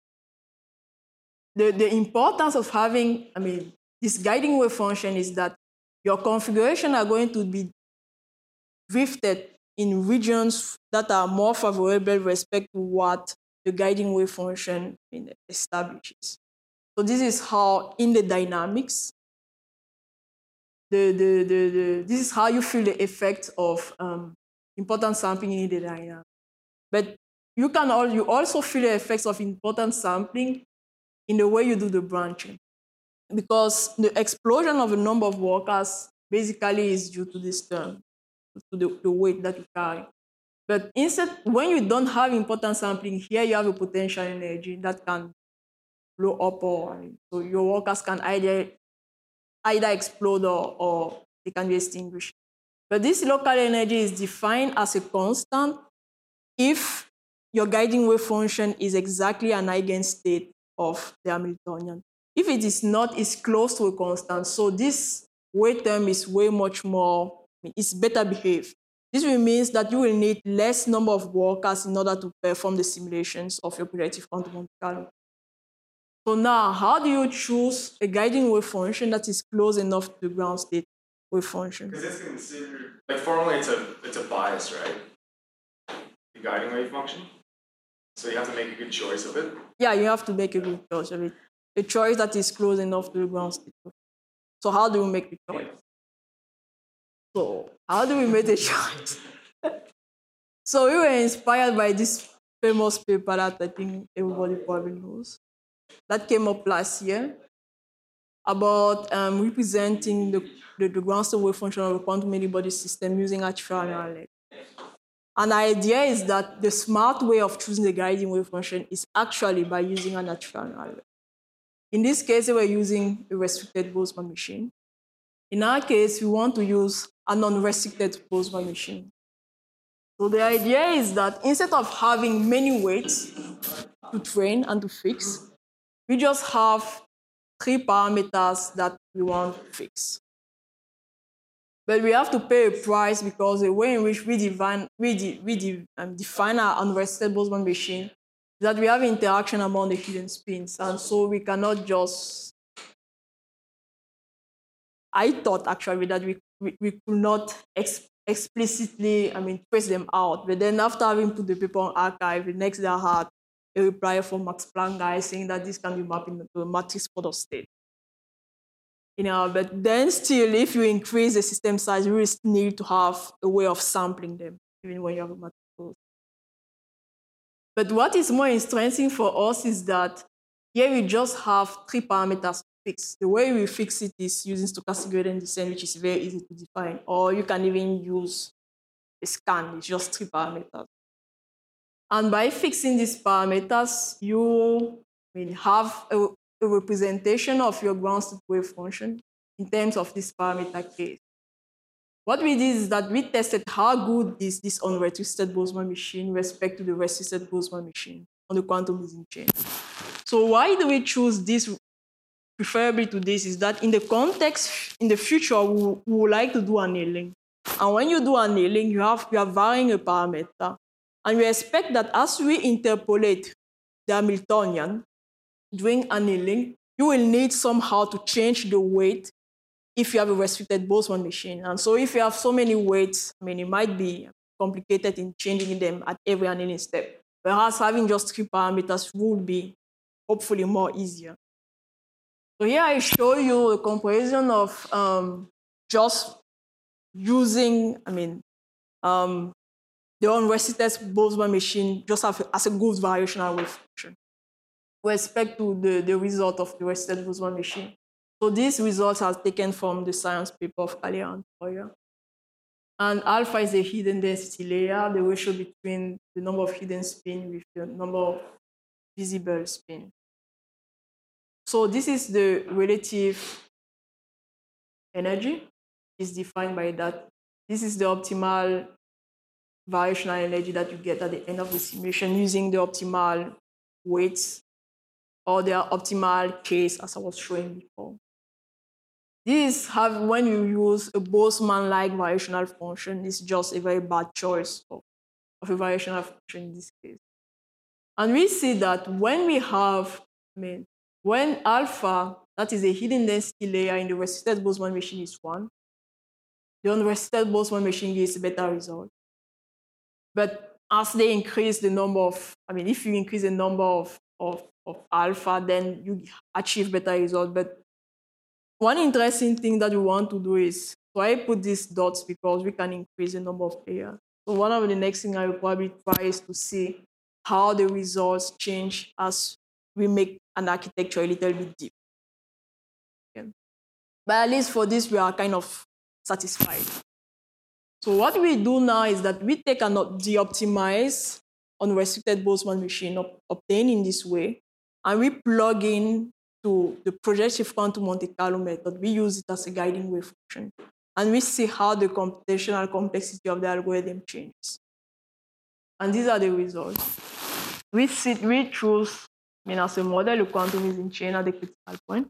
the, the importance of having, I mean, this guiding wave function is that your configuration are going to be drifted in regions that are more favorable with respect to what the guiding wave function establishes. So this is how, in the dynamics, the, the, the, the, this is how you feel the effect of um, importance sampling in the dynamic. But you can all, you also feel the effects of importance sampling in the way you do the branching, because the explosion of the number of workers basically is due to this term, to the, the weight that you carry. But instead, when you don't have importance sampling, here you have a potential energy that can blow up, or so your workers can either either explode or, or they can be extinguished. But this local energy is defined as a constant if your guiding wave function is exactly an eigenstate of the Hamiltonian. If it is not, it's close to a constant. So this weight term is way much more, it's better behaved. This will mean that you will need less number of workers in order to perform the simulations of your projective quantum Monte Carlo. So now, how do you choose a guiding wave function that is close enough to the ground state wave function? Because it's considered, like formally it's a, it's a bias, right? The guiding wave function. So you have to make a good choice of it. Yeah, you have to make a good choice of it. A choice that is close enough to the ground state. So how do we make the choice? So how do we make the choice? So we were inspired by this famous paper that I think everybody probably knows, that came up last year, about um, representing the, the, the ground state wave function of a quantum many-body system using artificial neural net. And the idea is that the smart way of choosing the guiding wave function is actually by using an artificial neural net. In this case, we're using a restricted Boltzmann machine. In our case, we want to use a non-restricted Boltzmann machine. So the idea is that instead of having many weights to train and to fix, we just have three parameters that we want to fix. But we have to pay a price because the way in which we define, we, de, we de, um, define our unrestricted Boltzmann machine is that we have interaction among the hidden spins. And so we cannot just... I thought actually that we, we, we could not ex explicitly, I mean, trace them out. But then after having put the paper on archive, the next day I had a reply from Max Planck guy saying that this can be mapped into a matrix product state. You know, but then still, if you increase the system size, you will still need to have a way of sampling them, even when you have a matrix product. But what is more interesting for us is that here we just have three parameters to fix. The way we fix it is using stochastic gradient descent, which is very easy to define, or you can even use a scan, it's just three parameters. And by fixing these parameters, you will have a, a representation of your ground state wave function in terms of this parameter case. What we did is that we tested how good is this unrestricted Boltzmann machine with respect to the restricted Boltzmann machine on the quantum Ising chain. So why do we choose this preferably to this is that in the context, in the future, we, we would like to do annealing. And when you do annealing, you have, you are varying a parameter. And we expect that as we interpolate the Hamiltonian during annealing, you will need somehow to change the weight if you have a restricted Boltzmann machine. And so if you have so many weights, I mean, it might be complicated in changing them at every annealing step. Whereas having just three parameters would be hopefully more easier. So here I show you a comparison of um, just using, I mean, um, the unrestricted Boltzmann machine just have, as a good variational wave function with respect to the, the result of the restricted Boltzmann machine. So these results are taken from the science paper of Calleja and Troyer. And alpha is the hidden density layer, the ratio between the number of hidden spin with the number of visible spin. So this is the relative energy. It's defined by that. This is the optimal variational energy that you get at the end of the simulation using the optimal weights or the optimal case, as I was showing before. This have when you use a Boltzmann-like variational function, it's just a very bad choice of, of a variational function in this case. And we see that when we have, I mean, when alpha, that is a hidden density layer in the restricted Boltzmann machine, is one, the unrestricted Boltzmann machine gives a better result. But as they increase the number of, I mean, if you increase the number of, of, of alpha, then you achieve better result. But one interesting thing that we want to do is, so I put these dots because we can increase the number of layers. So one of the next thing I will probably try is to see how the results change as we make an architecture a little bit deep. Okay. But at least for this, we are kind of satisfied. So what we do now is that we take an the optimized unrestricted Boltzmann machine obtained in this way, and we plug in to the projective quantum Monte Carlo method. We use it as a guiding wave function, and we see how the computational complexity of the algorithm changes. And these are the results. We see, we choose, I mean, as a model, the quantum is in chain at the critical point.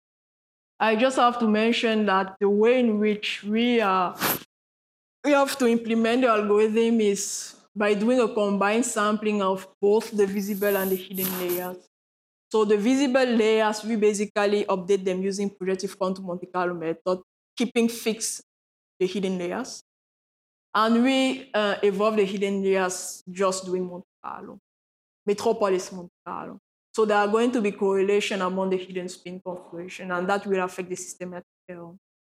I just have to mention that the way in which we are we have to implement the algorithm is by doing a combined sampling of both the visible and the hidden layers. So the visible layers, we basically update them using projective quantum Monte Carlo method, keeping fixed the hidden layers. And we uh, evolve the hidden layers just doing Monte Carlo, Metropolis Monte Carlo. So there are going to be correlation among the hidden spin configuration, and that will affect the systematic error.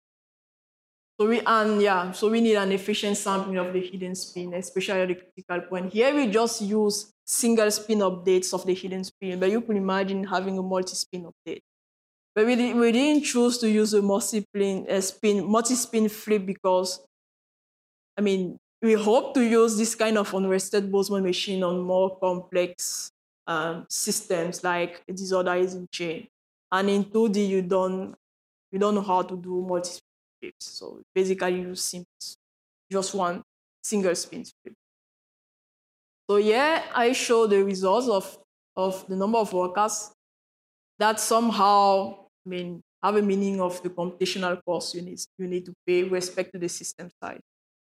So we, and yeah, so we need an efficient sampling of the hidden spin, especially at the critical point. Here we just use single spin updates of the hidden spin, but you can imagine having a multi-spin update. But we, we didn't choose to use a multi-spin, uh, spin, multi-spin flip because, I mean, we hope to use this kind of unrestricted Boltzmann machine on more complex um, systems like a disorderizing chain. And in two D, you don't, you don't know how to do multi-spin. So basically use simple, just one single spin flip. So yeah, I show the results of, of the number of workers that somehow I mean, have a meaning of the computational cost you need, you need to pay with respect to the system side.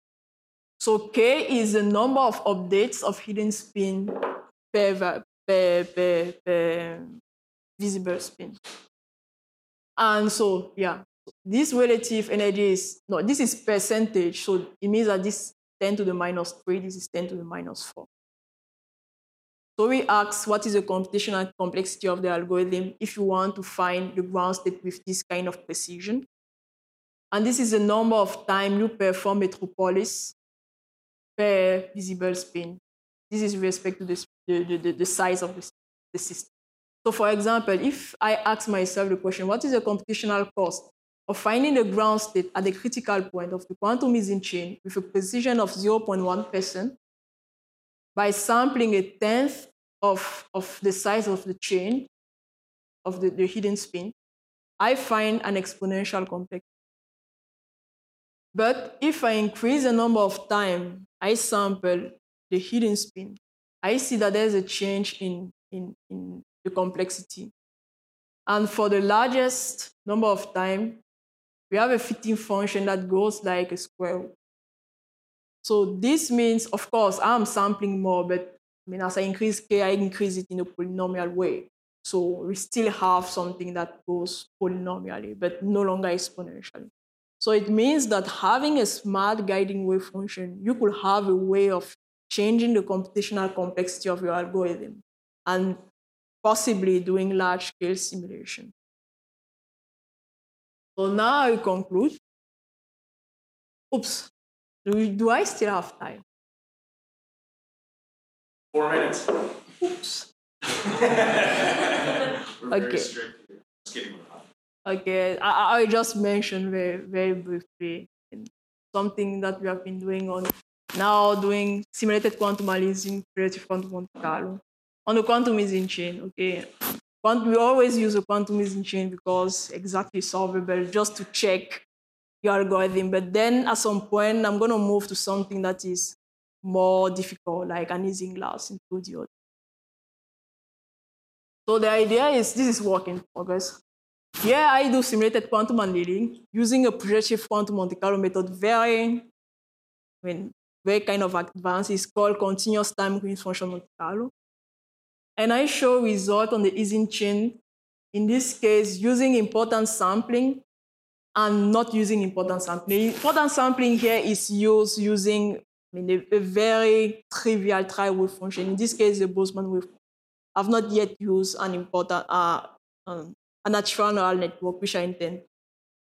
So K is the number of updates of hidden spin per, per, per, per visible spin. And so, yeah. This relative energy is, no, this is percentage, so it means that this ten to the minus three, this is ten to the minus four. So we ask what is the computational complexity of the algorithm if you want to find the ground state with this kind of precision. And this is the number of time you perform Metropolis per visible spin. This is with respect to the, the, the, the size of the, the system. So for example, if I ask myself the question, what is the computational cost of finding the ground state at the critical point of the quantum Ising chain with a precision of zero point one percent by sampling a tenth of, of the size of the chain of the, the hidden spin, I find an exponential complexity. But if I increase the number of time I sample the hidden spin, I see that there's a change in, in, in the complexity. And for the largest number of time, we have a fitting function that goes like a square root. So this means, of course, I'm sampling more, but I mean, as I increase K, I increase it in a polynomial way. So we still have something that goes polynomially, but no longer exponentially. So it means that having a smart guiding wave function, you could have a way of changing the computational complexity of your algorithm and possibly doing large-scale simulation. So now I conclude. Oops, do, do I still have time? Four minutes. Oops. We're very Okay. strict here. Just kidding. Okay, I, I just mentioned very, very briefly something that we have been doing on now doing simulated quantum aliasing projective quantum Monte Carlo on the quantum Ising chain. Okay, we always use a quantum Ising chain because exactly solvable just to check your algorithm. But then at some point, I'm going to move to something that is more difficult, like an Ising glass in two D. So the idea is this is work in progress. Here I do simulated quantum annealing using a projective quantum Monte Carlo method, very, I mean, very kind of advanced. It's called continuous time Green function Monte Carlo. And I show result on the Ising chain, in this case, using importance sampling and not using importance sampling. Importance sampling here is used using I mean, a, a very trivial tri-wave function. In this case, the Boltzmann wave. I've not yet used an important, uh, um, a natural neural network, which I intend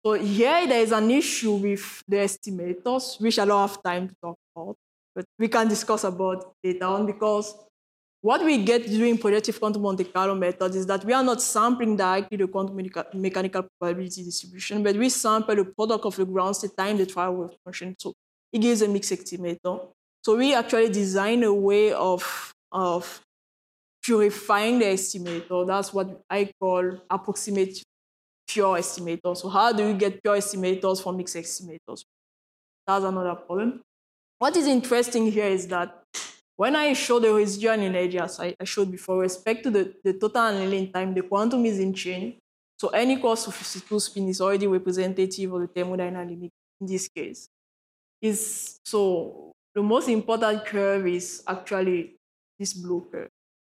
So here there is an issue with the estimators, which I don't have time to talk about, but we can discuss about later on, because what we get doing projective quantum Monte Carlo method is that we are not sampling directly the quantum mecha- mechanical probability distribution, but we sample the product of the ground state times the trial wave function. So it gives a mixed estimator. So we actually design a way of, of purifying the estimator. That's what I call approximate pure estimators. So how do we get pure estimators from mixed estimators? That's another problem. What is interesting here is that when I show the residual energy, as I, I showed before, with respect to the, the total annealing time, the quantum is in chain. So any cos of fifty-two spin is already representative of the thermodynamic in this case. Is so the most important curve is actually this blue curve.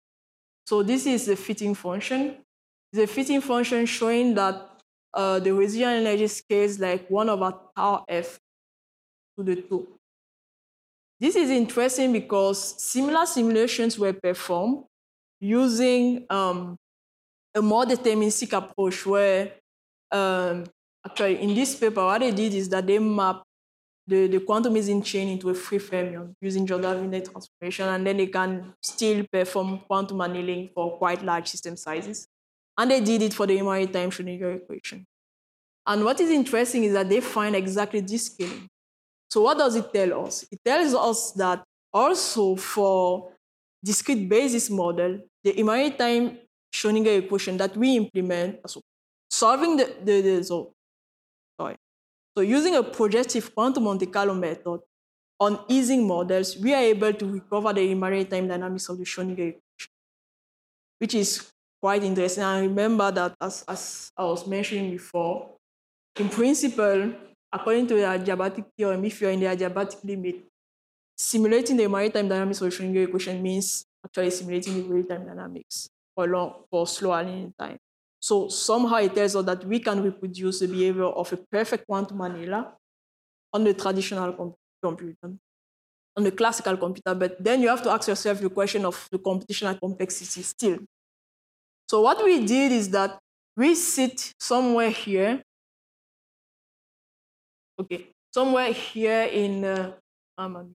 So this is the fitting function. The fitting function showing that uh, the residual energy scales like one over tau f to the two. This is interesting because similar simulations were performed using um, a more deterministic approach where um, actually in this paper, what they did is that they mapped the, the quantum Ising chain into a free fermion using Jordan-Viner transformation, and then they can still perform quantum annealing for quite large system sizes. And they did it for the maritime Schrödinger equation. And what is interesting is that they find exactly this scaling. So what does it tell us? It tells us that also for discrete basis model, the maritime Schrödinger equation that we implement, so solving the, the, the so, sorry. So using a projective quantum Monte Carlo method on Ising models, we are able to recover the maritime dynamics of the Schrödinger equation, which is quite interesting. And remember that, as, as I was mentioning before, in principle, according to the adiabatic theorem, if you're in the adiabatic limit, simulating the maritime dynamics of the Schrödinger equation means actually simulating the real-time dynamics for long, for slow annealing time. So somehow it tells us that we can reproduce the behavior of a perfect quantum annealer on the traditional com computer, on the classical computer, but then you have to ask yourself the question of the computational complexity still. So what we did is that we sit somewhere here, okay, somewhere here in, uh, um,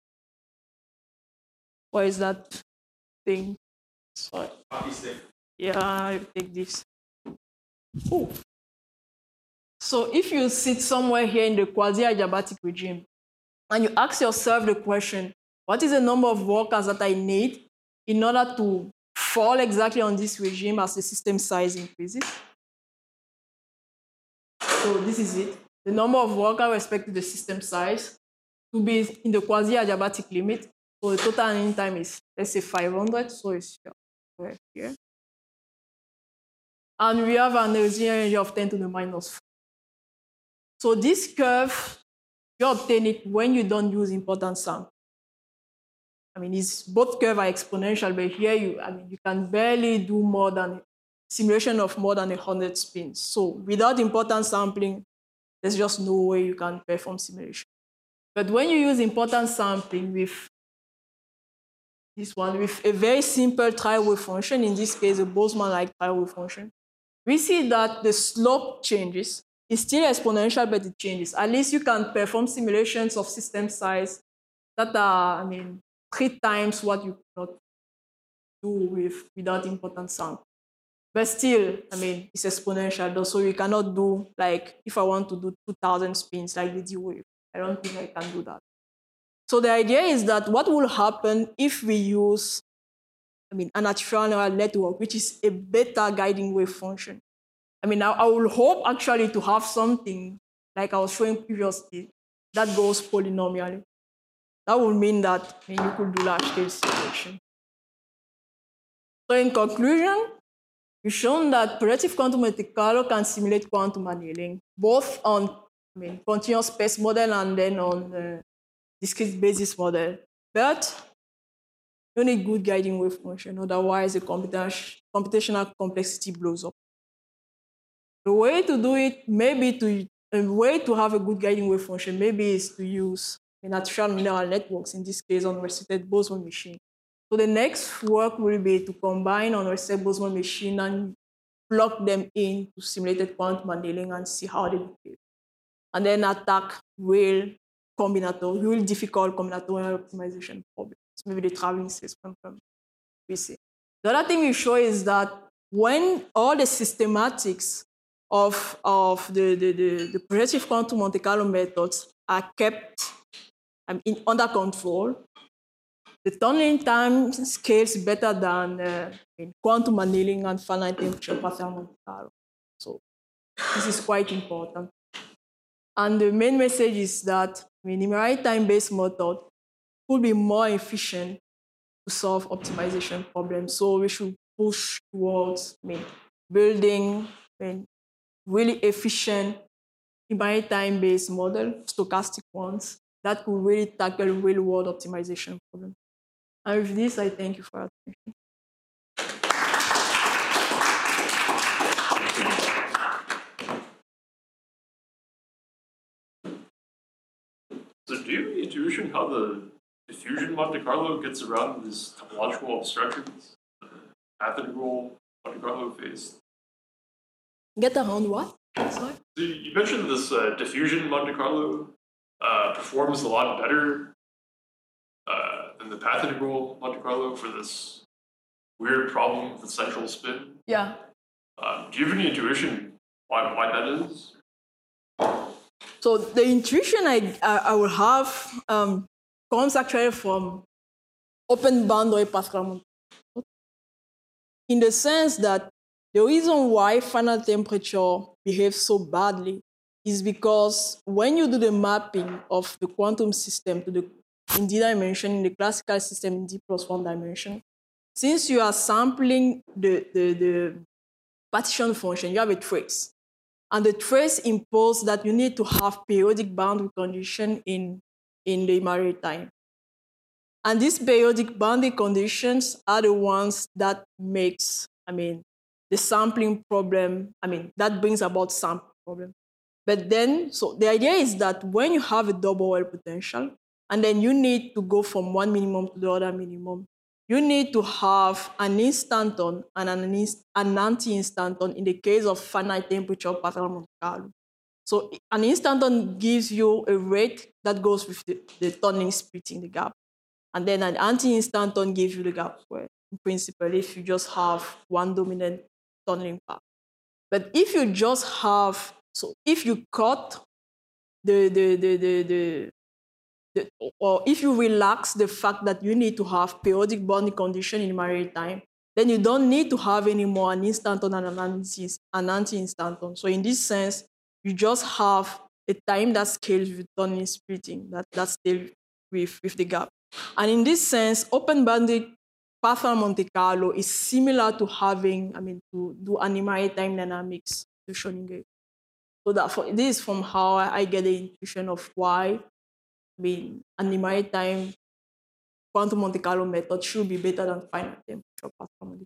what is that thing? Sorry. Yeah, I take this. Ooh. So if you sit somewhere here in the quasi-adiabatic regime, and you ask yourself the question, what is the number of workers that I need in order to fall exactly on this regime as the system size increases? So this is it. The number of workers with respect to the system size to be in the quasi-adiabatic limit. So the total annealing time is, let's say, five hundred. So it's here. here. And we have an residual energy of ten to the minus four. So this curve, you obtain it when you don't use importance sample. I mean, it's, both curves are exponential, but here you, I mean, you can barely do more than simulation of more than one hundred spins. So without importance sampling, there's just no way you can perform simulation. But when you use importance sampling with this one, with a very simple trial wave function, in this case, a Boltzmann-like trial wave function, we see that the slope changes. It's still exponential, but it changes. At least you can perform simulations of system size that are, I mean, three times what you cannot do with without importance sample. But still, I mean, it's exponential though, so you cannot do, like, if I want to do two thousand spins like the D-wave, I don't think I can do that. So the idea is that what will happen if we use, I mean, an artificial neural network, which is a beta guiding wave function. I mean, I, I will hope actually to have something like I was showing previously that goes polynomially. That would mean that, I mean, you could do large-scale simulation. So in conclusion, we've shown that projective quantum Monte Carlo can simulate quantum annealing, both on, I mean, continuous space model and then on the discrete basis model. But you need good guiding wave function, otherwise the computational complexity blows up. The way to do it, maybe to a way to have a good guiding wave function, maybe is to use an artificial neural networks, in this case on restricted Boltzmann machine. So the next work will be to combine on restricted Boltzmann machine and plug them into simulated quantum annealing and see how they behave. And then attack real combinatorial, real difficult combinatorial optimization problems, maybe the traveling system from P C. The other thing we show is that when all the systematics of, of the, the, the, the projective quantum Monte Carlo methods are kept um, in, under control, the tunneling time scales better than uh, in quantum annealing and finite temperature pattern Monte Carlo. So this is quite important. And the main message is that I mean, numeric time-based method could be more efficient to solve optimization problems. So we should push towards I mean, building I mean, really efficient numeric time-based model, stochastic ones, that could really tackle real-world optimization problems. And with this, I thank you for your attention. So do you have any intuition how the diffusion Monte Carlo gets around these topological obstructions the path integral Monte Carlo phase? Get around what? Sorry? So you mentioned this uh, diffusion Monte Carlo uh, performs a lot better uh, than the path integral Monte Carlo for this weird problem with the central spin. Yeah. Um, do you have any intuition why, why that is? So the intuition I, I, I will have um, comes actually from open boundary Pascal Monte Carlo, in the sense that the reason why final temperature behaves so badly is because when you do the mapping of the quantum system to the in D dimension, in the classical system in D plus one dimension, since you are sampling the, the, the partition function, you have a trace. And the trace imposes that you need to have periodic boundary condition in, in the Imaginary time. And these periodic boundary conditions are the ones that makes, I mean, the sampling problem, I mean, that brings about sampling problem. But then, so the idea is that when you have a double well potential, and then you need to go from one minimum to the other minimum, you need to have an instanton and an, inst an anti-instanton in the case of finite temperature pattern Monte Carlo. So an instanton gives you a rate that goes with the, the tunneling splitting the gap. And then an anti-instanton gives you the gap square, in principle, if you just have one dominant tunneling path. But if you just have, so if you cut the, the, the, the, the, the or if you relax the fact that you need to have periodic boundary condition in Imaginary time, then you don't need to have anymore an instanton and an anti-instanton. So in this sense, you just have a time that scales with tunneling splitting, that, that scales with, with the gap. And in this sense, open boundary Pathfinder Monte Carlo is similar to having, I mean, to do animal time dynamics to Schrödinger. So that for, this is from how I get the intuition of why, I mean, animal time quantum Monte Carlo method should be better than finite temperature Pathfinder Monte Carlo.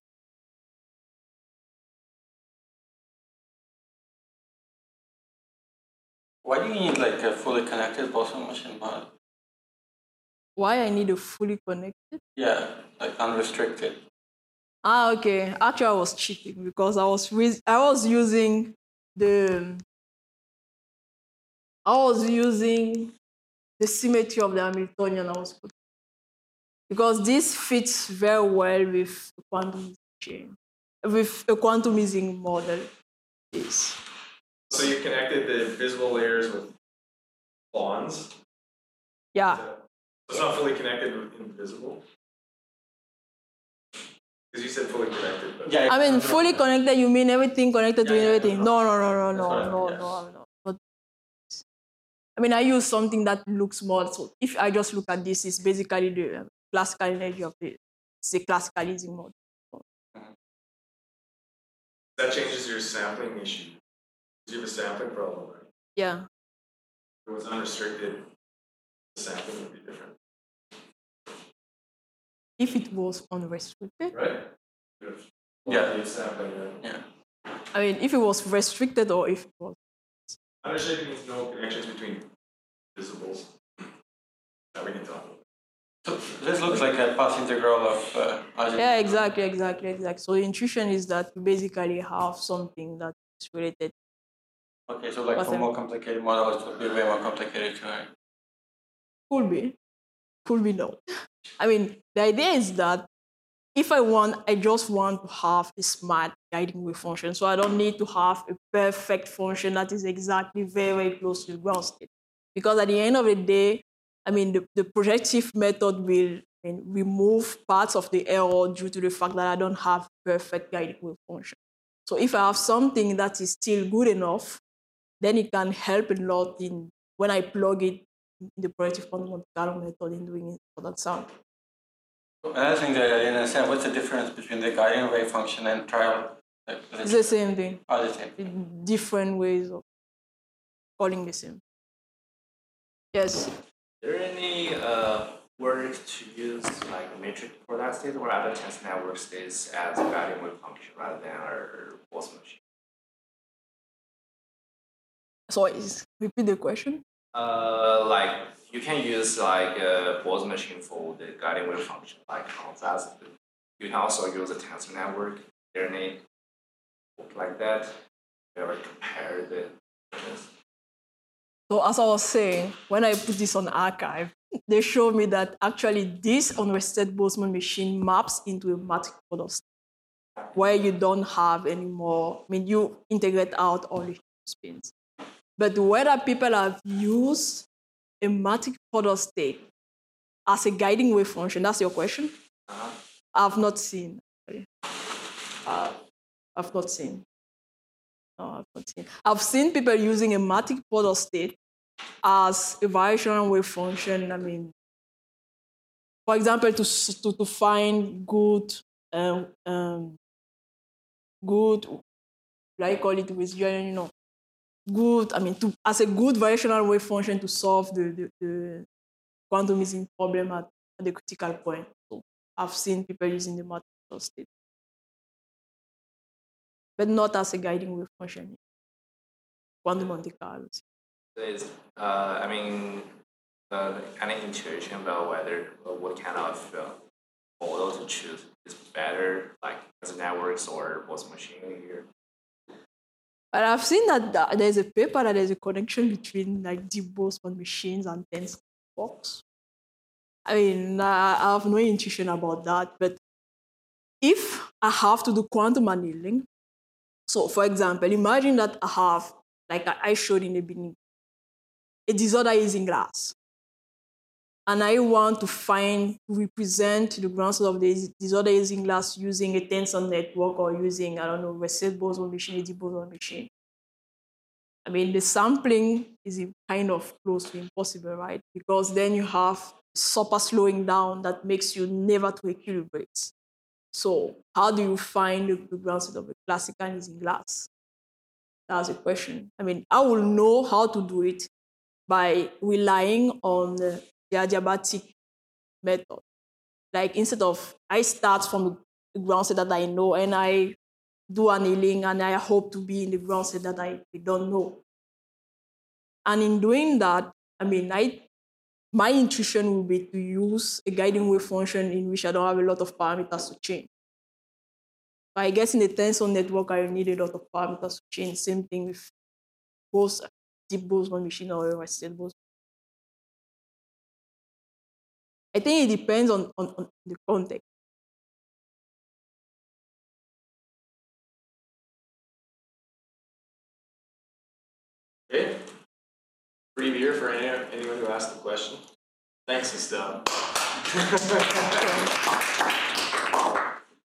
Why do you need like a fully connected Boston machine model? Why I need a fully connected? Yeah, like unrestricted. Ah, okay. Actually, I was cheating because I was I was using the I was using the symmetry of the Hamiltonian. I was put, because this fits very well with the quantum chain, with a quantum Ising model. This. So you connected the visible layers with bonds? Yeah. So it's not fully connected with invisible? Because you said fully connected. But Yeah. I mean, fully connected, you mean everything connected Yeah, to yeah, everything? No, no, no, no, That's no, what I no, mean, no, yeah. I'm not. But I mean, I use something that looks more. So if I just look at this, it's basically the classical energy of the, it's a classical Ising model. that changes your sampling issue. You have a sampling problem, right? Yeah. If it was unrestricted, the sampling would be different. If it was unrestricted, Right? Yeah. You're sampling, right? Yeah. I mean, if it was restricted or if it was. Unrestricted means no connections between visibles that we can talk about. So this looks like a path integral of uh, algebra. Yeah, exactly, exactly, exactly. So the intuition is that you basically have something that is related. Okay, so like for Whatever. more complicated models, it would be way more complicated to write. Could be, could be no. I mean, the idea is that if I want, I just want to have a smart guiding wave function. So I don't need to have a perfect function that is exactly very, very close to the ground state. Because at the end of the day, I mean, the, the projective method will I mean, remove parts of the error due to the fact that I don't have perfect guiding wave function. So if I have something that is still good enough, then it can help a lot in when I plug it in the projective quantum Monte Carlo method in doing it for that sound. Another thing that I didn't understand, what's the difference between the guiding wave function and trial? Like, It's the same thing. Oh, the same. Different ways of calling the same. Yes. Is there any uh, work to use like matrix for that state or other tensor network states as a guiding wave function rather than our Boltzmann machine? So is repeat the question. Uh, like you can use like a Boltzmann machine for the guiding wave function, like on that. You can also use a tensor network. There any work like that? You ever compare the this? So as I was saying, when I put this on archive, they showed me that actually this unrestricted Boltzmann machine maps into a matrix product state where you don't have any more, I mean, you integrate out all the spins. But whether people have used a matrix product state as a guiding wave function, that's your question? Uh-huh. I've not seen. Uh, I've not seen. No, I've not seen. I've seen people using a matrix product state as a variational wave function. I mean, for example, to to, to find good, um, um, good, like call it with you know, good. I mean, to as a good variational wave function to solve the the, the quantum missing problem at, at the critical point. So I've seen people using the matrix product state, but not as a guiding wave function. Quantum Monte Carlo. Is, uh, I mean, uh, any intuition about whether uh, what kind of uh, model to choose is better, like as networks or Boltzmann machine here? But I've seen that th- there's a paper that there's a connection between like deep Boltzmann machines and tensor networks. I mean, I I have no intuition about that, but if I have to do quantum annealing, so for example, imagine that I have, like I showed in the beginning, a disorder using glass. And I want to find, represent the ground state of the disorder using glass using a tensor network or using, I don't know, reset Boltzmann machine, a deep Boltzmann machine. I mean, the sampling is kind of close to impossible, right? Because then you have super slowing down that makes you never to equilibrate. So how do you find the ground state of a classical using glass? That's a question. I mean, I will know how to do it by relying on the, the adiabatic method. Like instead of, I start from the ground state that I know and I do annealing and I hope to be in the ground state that I don't know. And in doing that, I mean, I, my intuition will be to use a guiding wave function in which I don't have a lot of parameters to change. But I guess in the tensor network, I need a lot of parameters to change. Same thing with both deep Boltzmann machine or a rested Boltzmann. I think it depends on, on, on the context. Okay. Free beer for any, anyone who asked the question. Thanks, Estelle.